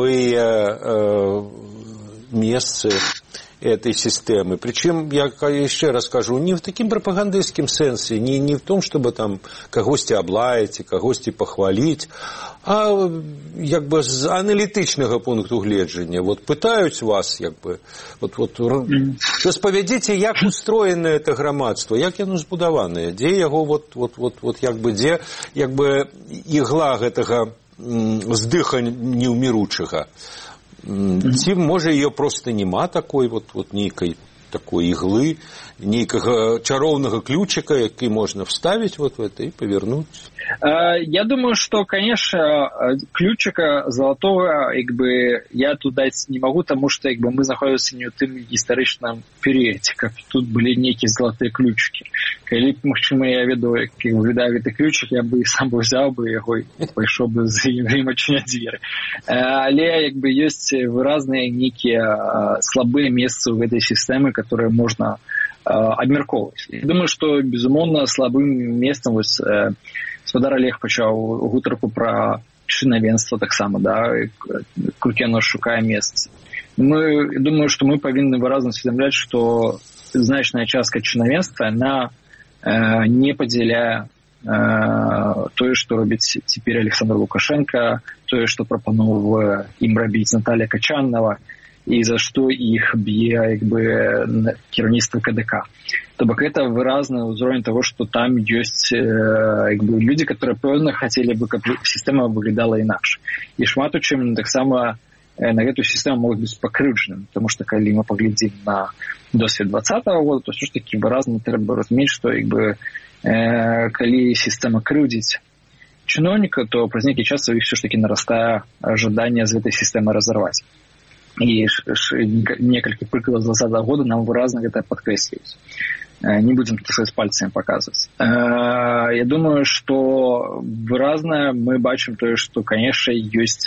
слабыя месцы этой системы. Причем, я еще раз скажу, не в таким пропагандистским сенсе, не, не в том, чтобы там когось облаять, когось похвалить, а як бы з аналітичного пункту гледжання. Вот пытаюсь вас, як бы, вот, вот, распавядзіце, як устроена это грамадство, як яно збудаванае, дзе яго, вот, вот, вот, вот, як бы, дзе, як бы, ігла гэтага здыха неўміручага. Ці, можа, ее просто нема такой вот, вот нейкай такой иглы, нейкага чароўнага ключика, які можно вставить вот в это и повернуть? Я думаю, что, конечно, ключика золотого, как бы, я тут дать не могу, потому что, как бы, мы находимся не в том историчном периоде, как тут были некие золотые ключики. Коли, махчима, я веду, как бы, видаю этот ключик, я бы сам бы взял бы его и пошел бы за им отчинять двери. Але, как бы, есть разные некие слабые места в этой системе, которые можно обмерковывать. Я думаю, что, безумовно, слабым местом вот Спадар Олег пачаў гутарку пра чынавенства таксама, да, Крукенов шукае месца. Мы, думаю, што мы павінны выразна усведамляць, што значная частка чынавенства, она э, не падзяляе э, тое, што робіць цяпер Александр Лукашенко, тое, што прапаноўвае ім рабіць Наталья Качанова, і за што іх б'е, як бы, кіраўніцтва КДК. То бок это выразны ўзровень того, што там ёсць э, як бы, людзі, которые пэўна хацелі бы, каб сістэма выглядала інакш. І шмат у чым таксама на гэтую сістэму могуць быць пакрыўджанымі, тому што калі мы паглядзім на досвед двадцатага года, то ўсё ж такі выразна трэба разумець, што як бы, э, калі сістэма крыўдзіць чыноўніка, то праз нейкі час у іх ўсё ж такі нарастае жаданне з гэтай сістэмы разарваць. І некалькі прыкладаў з двадцатага года нам выразна гэта падкрэсліваюць. Не будем, так сказать, пальцами показывать. Я думаю, что выразно мы бачим то, что, конечно, есть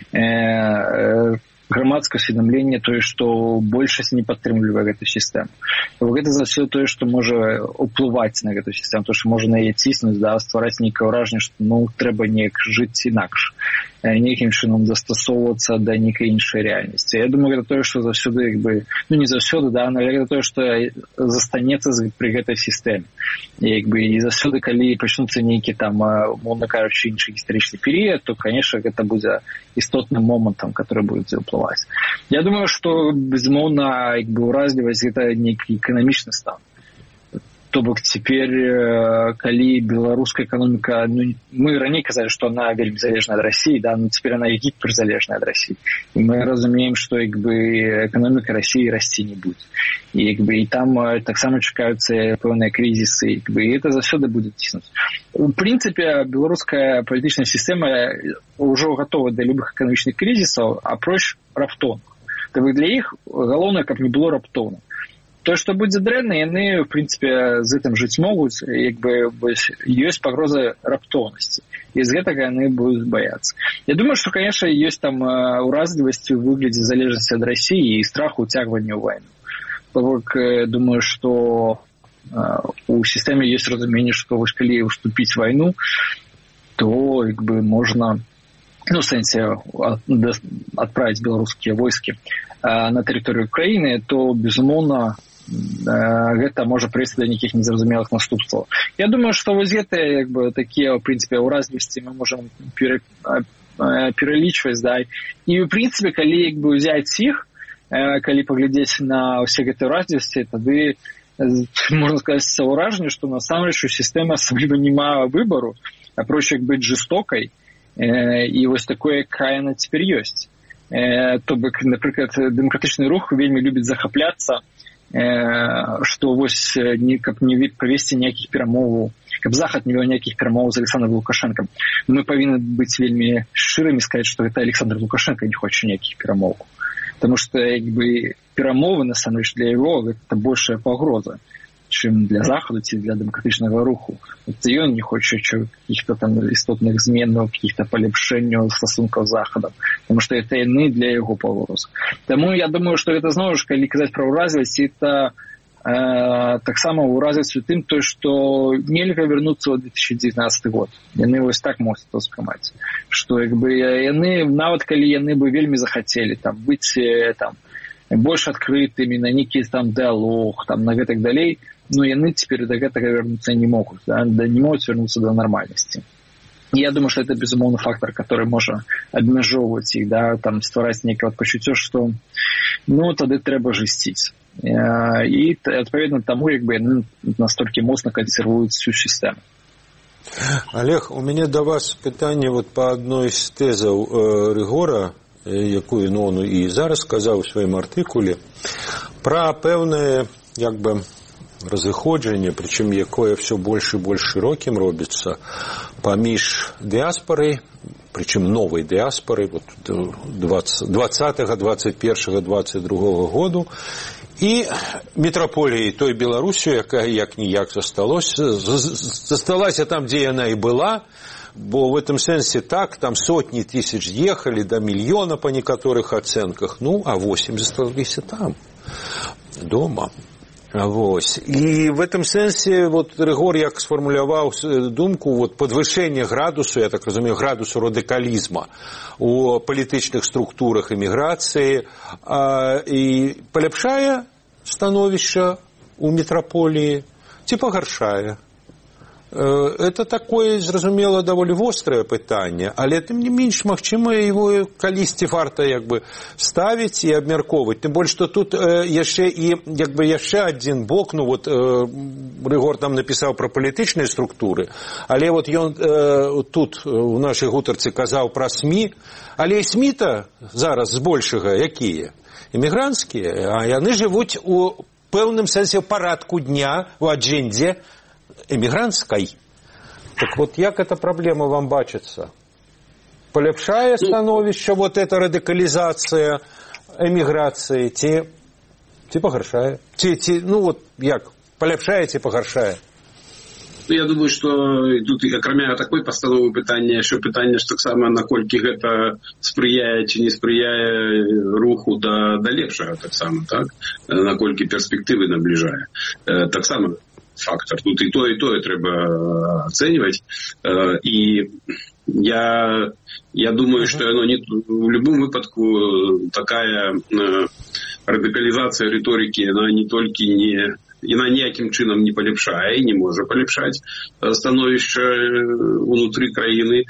грамадскае усведомленне тое, што большасць не падтрымлівае гэту сістэму. Гэта заўсёды тое, што можа ўплываць на гэту сістэму, то што можа на яе ціснуць, да, ствараць нейкае ўражанне, што ну трэба неяк жыць інакш, нейкім чынам застасоўвацца да нейкай іншай рэальнасці. Я думаю, гэта тое, што заўсёды як бы, ну не заўсёды, да, але гэта тое, што застанецца пры гэтай сістэме. Як бы і заўсёды, калі пачнуцца нейкі там, умоўна кажучы, іншы гістарычны перыяд, то, конечно, гэта будзе істотным момантам, который будзе ўплываць. Я думаю, што, безумоўна, як бы уразлівасць гэта нейкі эканамічны стан. То бок цяпер, калі беларуская эканоміка, ну, мы раней казалі, што она вельмі залежная ад Расіі, да, но цяпер она гіперзалежная ад Расіі. І мы разумеем, што як бы эканоміка Расіі расці не будзе. І як бы і там таксама чакаюцца пэўныя крызісы, як бы і гэта заўсёды будзе ціснуць. У прынцыпе, беларуская палітычная сістэма ўжо гатова да любых эканамічных крызісаў, апроч раптоўных. То бок для іх галоўнае, каб не было раптоўных. То, што будзе дрэнна, яны, в прынцыпе, з гэтым жыць могуць, як бы ёсць пагроза раптоўнасці. І з гэтага яны будуць баяцца. Я думаю, што, конечно, ёсць там уразлівасць у выглядзе залежнасці ад Расіі і страху ўцягвання ў вайну. То бок, думаю, што у сістэме ёсць разуменне, што вось калі уступіць вайну, то як бы можна, ну, в сэнсе, адправіць беларускія войскі на тэрыторыю краіны, то, безумоўна, гэта можа прывесці да нейкіх незразумелых наступстваў. Я думаю, што вось гэтыя як бы такія, в прынцыпе, уразлівасці мы можам пералічваць, да. І, в прынцыпе, калі як бы ўзяць іх, калі паглядзець на ўсе гэтыя уразлівасці, тады можна сказаць ўражанне, што насамрэч у сістэмы асабліва няма выбару, апроч як быць жестокай, і вось такое, якая яна цяпер ёсць. То бок, напрыклад, дэмакратычны рух вельмі любіць захапляцца, што вось каб не правесці ніякіх перамоваў, каб Захад не вёў ніякіх перамоваў з Александром Лукашэнкам. Мы павінны быць вельмі шчырымі, сказаць, што гэта Александр Лукашенко не хоча ніякіх перамоваў. Таму што як бы перамовы насамрэч для яго гэта большая пагроза, чым для Захаду ці для дэмакратычнага руху. Ён не хоча каких-то там істотных зменаў, каких-то палепшэнняў стасункаў з Захадам, потому што это яны для яго пагроз. Таму я думаю, што гэта зноў ж, калі казаць пра ўразлівасць, это э, таксама ўразлівасць у тым, то, што нельга вярнуцца ў две тысячи девятнадцатый год. Яны вось так могуць успрымаць. Што як бы яны, нават калі яны бы вельмі захацелі там быць там больш адкрытымі на нейкі там дыалог, там на гэтак далей, но яны цяпер да гэтага вярнуцца не могуць, да, не могуць вярнуцца да нармальнасці. Я думаю, што это безумоўны фактор, который можа абмяжоўваць іх, да, там ствараць нейкае адпачуццё, што ну тады трэба жысціць. І адпаведна таму як бы яны настолькі моцна кансервуюць всю сістэму. Олег, у мяне да вас пытанне вот па адной з тэзаў э, Рыгора, якую ну, он і зараз сказаў у сваім артыкуле, пра пэўнае як бы разыходжанне, прычым якое все больш і больш шырокім робіцца паміж дыаспорай, прычым новай дыаспорай вот, двадцатага, двадцать першага, двадцать другога году і метраполіяй той Беларусі, якая як-ніяк засталася, засталася там, дзе яна і была, бо в этом сэнсе так, там сотні тысяч ехалі до мільёна па некаторых ацэнках, ну, а восемь засталіся там, дома. Вось. І в этом сэнсе вот Рыгор як сфармуляваў думку вот подвышэнне градусу, я так разумею, градусу радыкалізма у палітычных структурах эміграцыі а, і паляпшае становішча у метраполіі ці пагаршае. Это такое, зразумела, даволі вострае пытанне, але тым не менш, магчыма, его калісьці варта як бы ставіць і абмяркоўваць. Тым больш, што тут яшчэ і як бы яшчэ адзін бок, ну вот Рыгор там напісаў пра палітычныя структуры, але вот ён тут у нашай гутарцы казаў пра СМІ, але СМІ-то зараз збольшага якія? Эмігранцкія, а яны жывуць у пэўным сэнсе парадку дня, у аджэндзе эмігранцкай. Так вот, як эта проблема вам бачится? Полепшае становище, вот эта радикализация эмиграции, ці, ці пагаршае? Ці, ці, ну вот, як? Полепшае ці пагаршае? Я думаю, што тут, акрамя такой пастановы пытання, яшчэ пытанне, што таксама наколькі гэта спрыяе ці не спрыяе руху да, да лепшага таксама, так? Наколькі перспектывы набліжае. Таксама фактор. Тут и то, и то трэба оценивать. И я, я думаю, что оно не, в любом выпадку такая радикализация риторики, она не только не, она ніяким чином не полепшае, не может полепшать становище внутри краины,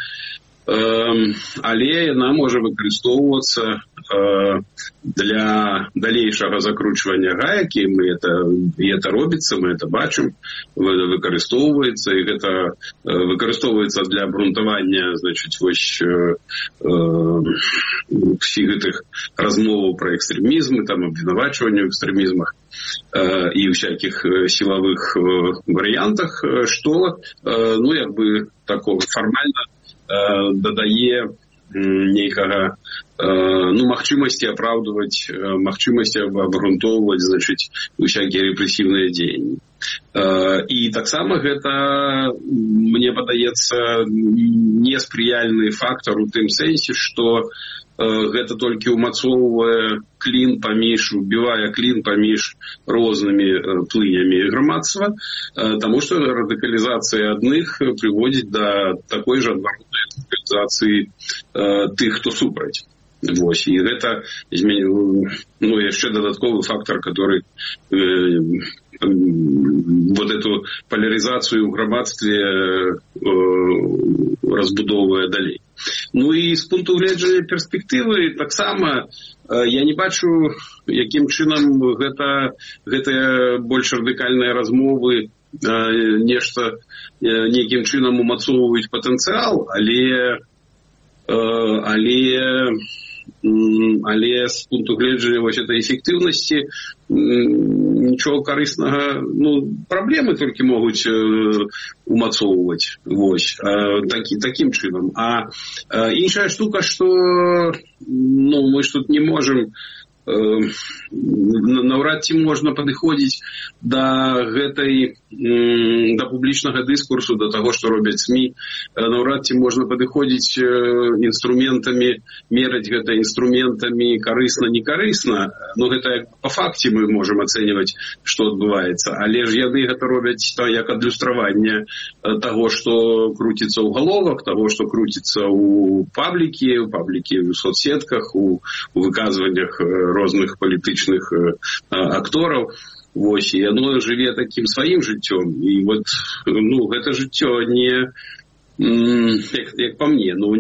але яна можа выкарыстоўвацца для далейшага закручвання гаек, і мы это, і это робіцца, мы это бачым, выкарыстоўваецца, і гэта выкарыстоўваецца для абгрунтавання, значыць, вось всіх гэтых размоваў пра экстрэмізм, там абвінавачванне ў экстрэмізмах і всяких сілавых варыянтах, што, ну, як бы, такого фармальна дадае нейкага, ну, магчымасці апраўдваць, магчымасці абгрунтоўваць, значыць, усякія рэпрэсіўныя дзеянні. І таксама гэта, мне падаецца, неспрыяльны фактар у тым сэнсе, што гэта толькі ўмацоўвае клін паміж, убівае клін паміж рознымі плынямі грамадства, таму што радыкалізацыя адных прыводзіць да такой жа адваротнай радыкалізацыі тых, хто супраць. Вось, і гэта, ну, яшчэ дадатковы фактор, который э, вот эту поляризацию в грамадстве э, разбудовывае далей. Ну і з пункту гледжання перспектывы таксама я не бачу, якім чынам гэта, гэтыя больш радыкальныя размовы нешта нейкім чынам умацоўваюць патэнцыял, але але але з пункту гледжання вось этой эфектыўнасці нічого карыснага, ну, праблемы толькі могуць умацоўваць, вось, такі, такім чынам. А іншая штука, што, ну, мы ж тут не можам, наўрад ці можна падыходзіць да гэтай, да публічнага дыскурсу, да таго, што робяць СМІ, наўрад ці можна падыходзіць інструментамі, мераць гэта інструментамі карысна-некарысна, ну, гэта па факце мы можам ацэньваць, што адбываецца, але ж яны гэта робяць як адлюстраванне таго, што круціцца ў галовах, таго, што круціцца ў паблікі, у паблікі ў соцсетках, у, у выказваннях розных палітычных актораў. Вось, і яно жыве такім сваім жыццём. І вот, ну, гэта жыццё не, як, як па мне, ну,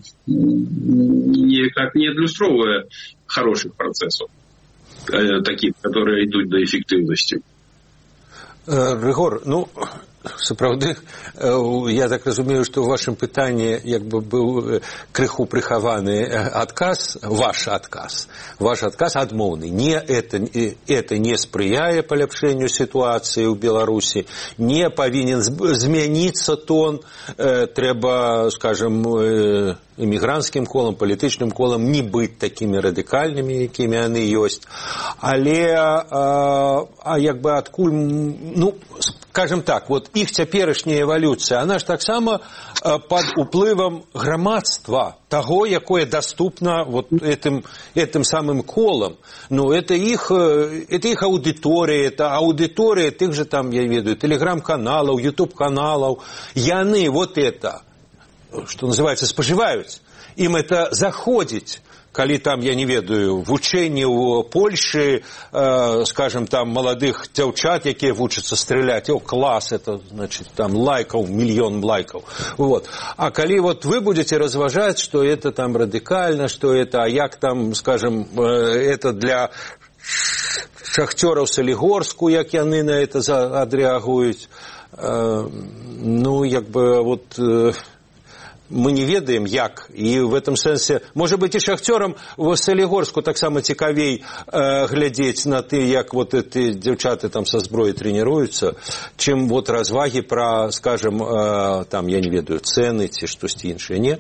никак не адлюстроўвае хороших працэсаў, таких, которые идут до эффективности. Рыгор, ну, сапраўды, я так разумею, што ў вашым пытанні як бы быў крыху прыхаваны адказ, ваш адказ, ваш адказ адмоўны. Не, это, это не спрыяе паляпшэнню сітуацыі ў Беларусі, не павінен змяніцца тон, трэба, скажем, эмігранцкім колам, палітычным колам не быць такімі радыкальнымі, якімі яны ёсць. Але, а, а як бы адкуль, ну, скажем так, вот іх цяперашняя эвалюцыя, она ж таксама пад уплывам грамадства, таго, якое даступна вот этим, этим самым колам. Ну, это іх, это іх аўдыторыя, это аўдыторыя тых же там, я ведаю, телеграм-каналаў, ютуб-каналаў. Яны вот это, что называется, споживаюць. Им это заходит, калі там, я не ведаю, вучэнні ў Польшы, э, скажем, там маладых дзяўчат, якія вучацца стреляць, о, класс, это, значит, там лайкаў, мільён лайкаў. Вот. А калі вот вы будете разважаць, что это там радикально, что это, а як там, скажем, э, это для шахцёраў Салігорску, як яны на это адрэагуюць, э, ну, як бы, вот... Э, мы не ведаем, як, і в этом сэнсе, можа быць, і шахцёрам в Салігорску таксама цікавей э, глядзець на ты, як вот эти дзяўчаты там са зброі трэніруюцца, чым вот развагі пра, скажем, э, там, я не ведаю, цэны ці штосьці іншае, не?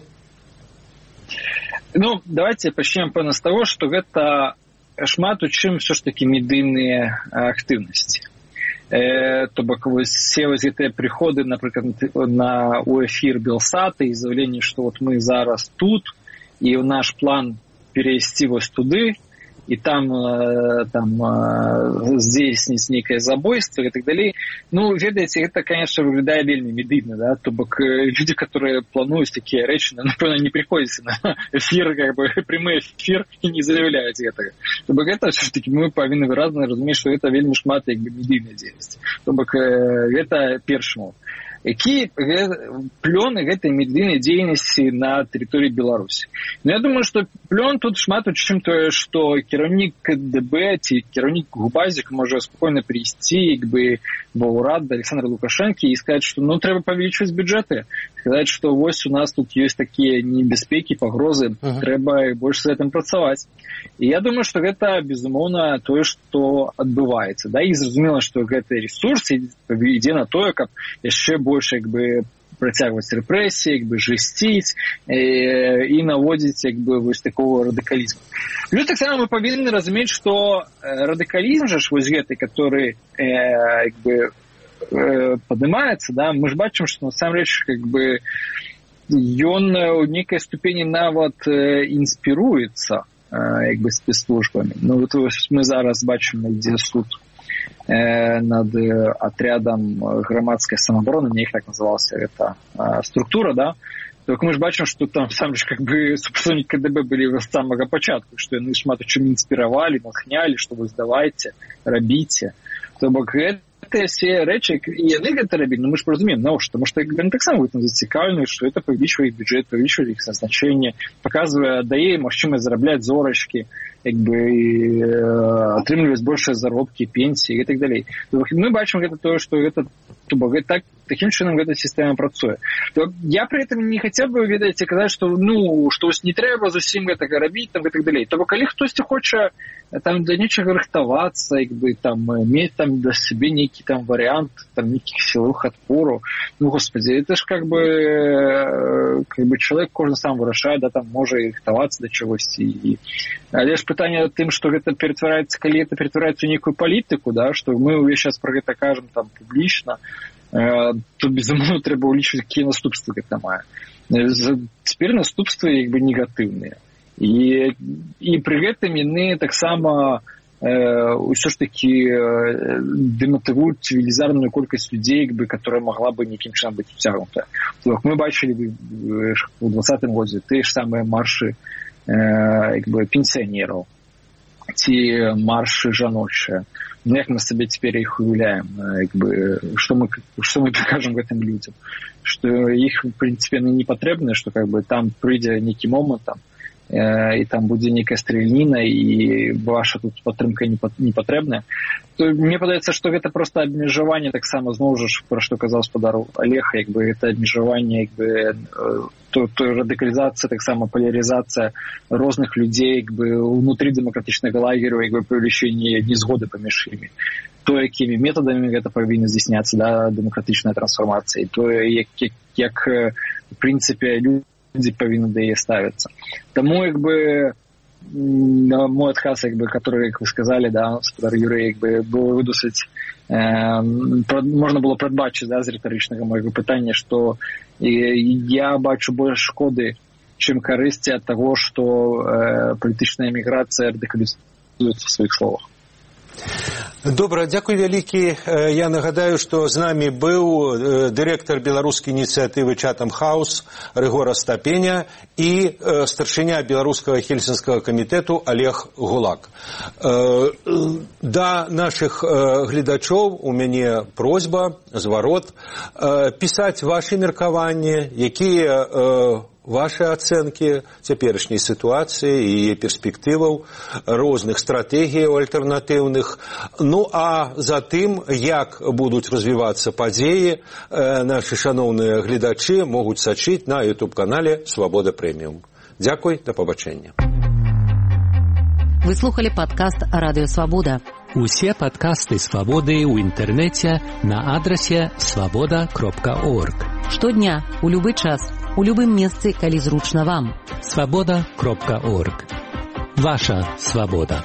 Ну, давайте пачнем пэўна з таго, што гэта шмат у чым все ж таки медыйныя актыўнасці. Э, то бок вось все вось гэтыя прыходы, напрыклад, на у эфір Белсата і заявленне, што вот мы зараз тут і наш план перайсці вось туды і там там здзейсніць нейкае забойство і так далей. Ну, ведаеце, гэта, конечно, выглядае вельмі медыйна, да, то бок люди, которые плануюць такія рэчы, напэўна, не приходзяць на эфир, как бы прямы эфир і не заявляюць гэтага. То бок гэта все ж таки мы павінны выразна разумець, што гэта вельмі шмат як бы медыйнай дзейнасці. То бок гэта першы момант. Які плёны гэтай медыйнай дзейнасці на тэрыторыі Беларусі. Ну, я думаю, што плён тут шмат у чым тое, што кіраўнік КДБ ці кіраўнік Губазік можа спокойна прийсці як бы ва ўрад да Александра Лукашэнкі і сказаць, што ну трэба павялічваць бюджэты, сказаць, што вось у нас тут ёсць такія небяспекі, пагрозы, uh-huh. трэба больш з гэтым працаваць. І я думаю, што гэта безумоўна тое, што адбываецца, да, і зразумела, што гэты ресурс ідзе на тое, каб яшчэ больш як бы працягваць рэпрэсіі, як бы жэсціць э, і наводзіць як бы вось такого радыкалізму. Плюс таксама мы павінны разумець, што радыкалізм жа ж вось гэты, который э, як бы э, падымаецца, да, мы ж бачым, што насамрэч як бы ён у нейкай ступені нават э, інспіруецца э, як бы спецслужбамі. Ну вот мы зараз бачым, ідзе суд над отрядом громадской самообороны, не их так назывался, это структура, да, только мы же бачим, что там сам же как бы супрацоўнікі КДБ были с самого початку, что яны шмат у чым інспіравалі, натхнялі, что вы здавайце, рабіце. То бок гэтыя все рэчы, і яны гэта рабілі, но мы ж разумеем, навошта, тому што яны таксама будуць зацікаўлены, што это павялічвае іх бюджэт, павялічвае іх значэнне, паказвае, дае магчымасць зарабляць зорачкі, як бы атрымліваць большыя заробкі, пенсіі і так далей. Мы бачым гэта тое, што гэта, то бок гэта так, таким чынам гэта сістэма працуе. То я при этом не хацеў бы, ведаеце, казаць, што ну, што не трэба зусім гэтага рабіць, там і так далей. То бок калі хтосьці хоча там да нечага рыхтавацца, як бы там мець там да сябе нейкі там варыянт там нейкіх сілавых адпору, ну господи, это ж как бы как бы чалавек кожны сам вырашае, да, там можа і рыхтавацца да чагосьці. І але ж пытанне тым, што гэта ператвараецца, калі гэта ператвараецца ў нейкую палітыку, да, што мы ўвесь час пра гэта кажам там публічна, э, то безумоўна трэба ўлічваць, якія наступствы гэта мае. Цяпер наступствы як бы негатыўныя. І, і пры гэтым яны таксама э, ўсё ж такі э, дэматывуюць велізарную колькасць людзей, як бы, которая магла бы нейкім чынам быць уцягнутая. Мы бачылі у двадцатым годзе тыя ж самыя маршы э, як бы пенсіянераў ці маршы жаночыя. Ну, як мы сабе цяпер іх уяўляем, як бы, што мы, што мы кажам гэтым людзям, што іх, в прынцыпе, не патрэбна, што как бы, там прыйдзе нейкі момант, там, і там будзе нейкая стрэльніна і ваша тут падтрымка не патрэбная, то мне падаецца, што гэта проста абмежаванне таксама зноў жа, пра што казаў спадар Олег, як бы гэта абмежаванне, як бы то, то радыкалізацыя, таксама палярызацыя розных людзей, як бы унутры дэмакратычнага лагеру, як бы павелічэнне незгоды паміж імі. То, якімі метадамі гэта павінна здзяйсняцца, да, дэмакратычная трансфармацыя, то як, як, як в прынцыпе людзі люди повинны да яе ставиться. Тому, як бы, мой адказ, як бы, который, як вы сказали, да, спадар Юрый, як бы, было досыць, э, можна было прадбачыць, да, з рытарычнага майго пытання, што э, я бачу больш шкоды, чым карысці ад таго, што э, палітычная эміграцыя радыкалізуецца ў сваіх словах. Добра, дзякуй вялікі. Я нагадаю, што з намі быў дырэктар беларускай ініцыятывы Chatham House Рыгор Астапеня і старшыня беларускага хельсінскага камітэту Олег Гулак. Да нашых гледачоў у мяне просьба, зварот, пісаць вашы меркаванні, якія ваши ацэнкі цяперашняй сітуацыі і перспектываў, розных стратэгіяў альтэрнатыўных. Ну, а затым, як будуць развівацца падзеі, нашы шаноўныя гледачы могуць сачыць на ютуб-канале «Свабода Прэміум». Дзякуй, да пабачэння. Вы слухали падкаст «Радыё Свабода». Усе падкасты «Свабоды» ў інтэрнэце на адрасе свабода кропка орг. Штодня, у любы час, у любым месцы, калі зручна вам. свабода кропка орг. Ваша свабода.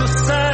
to say.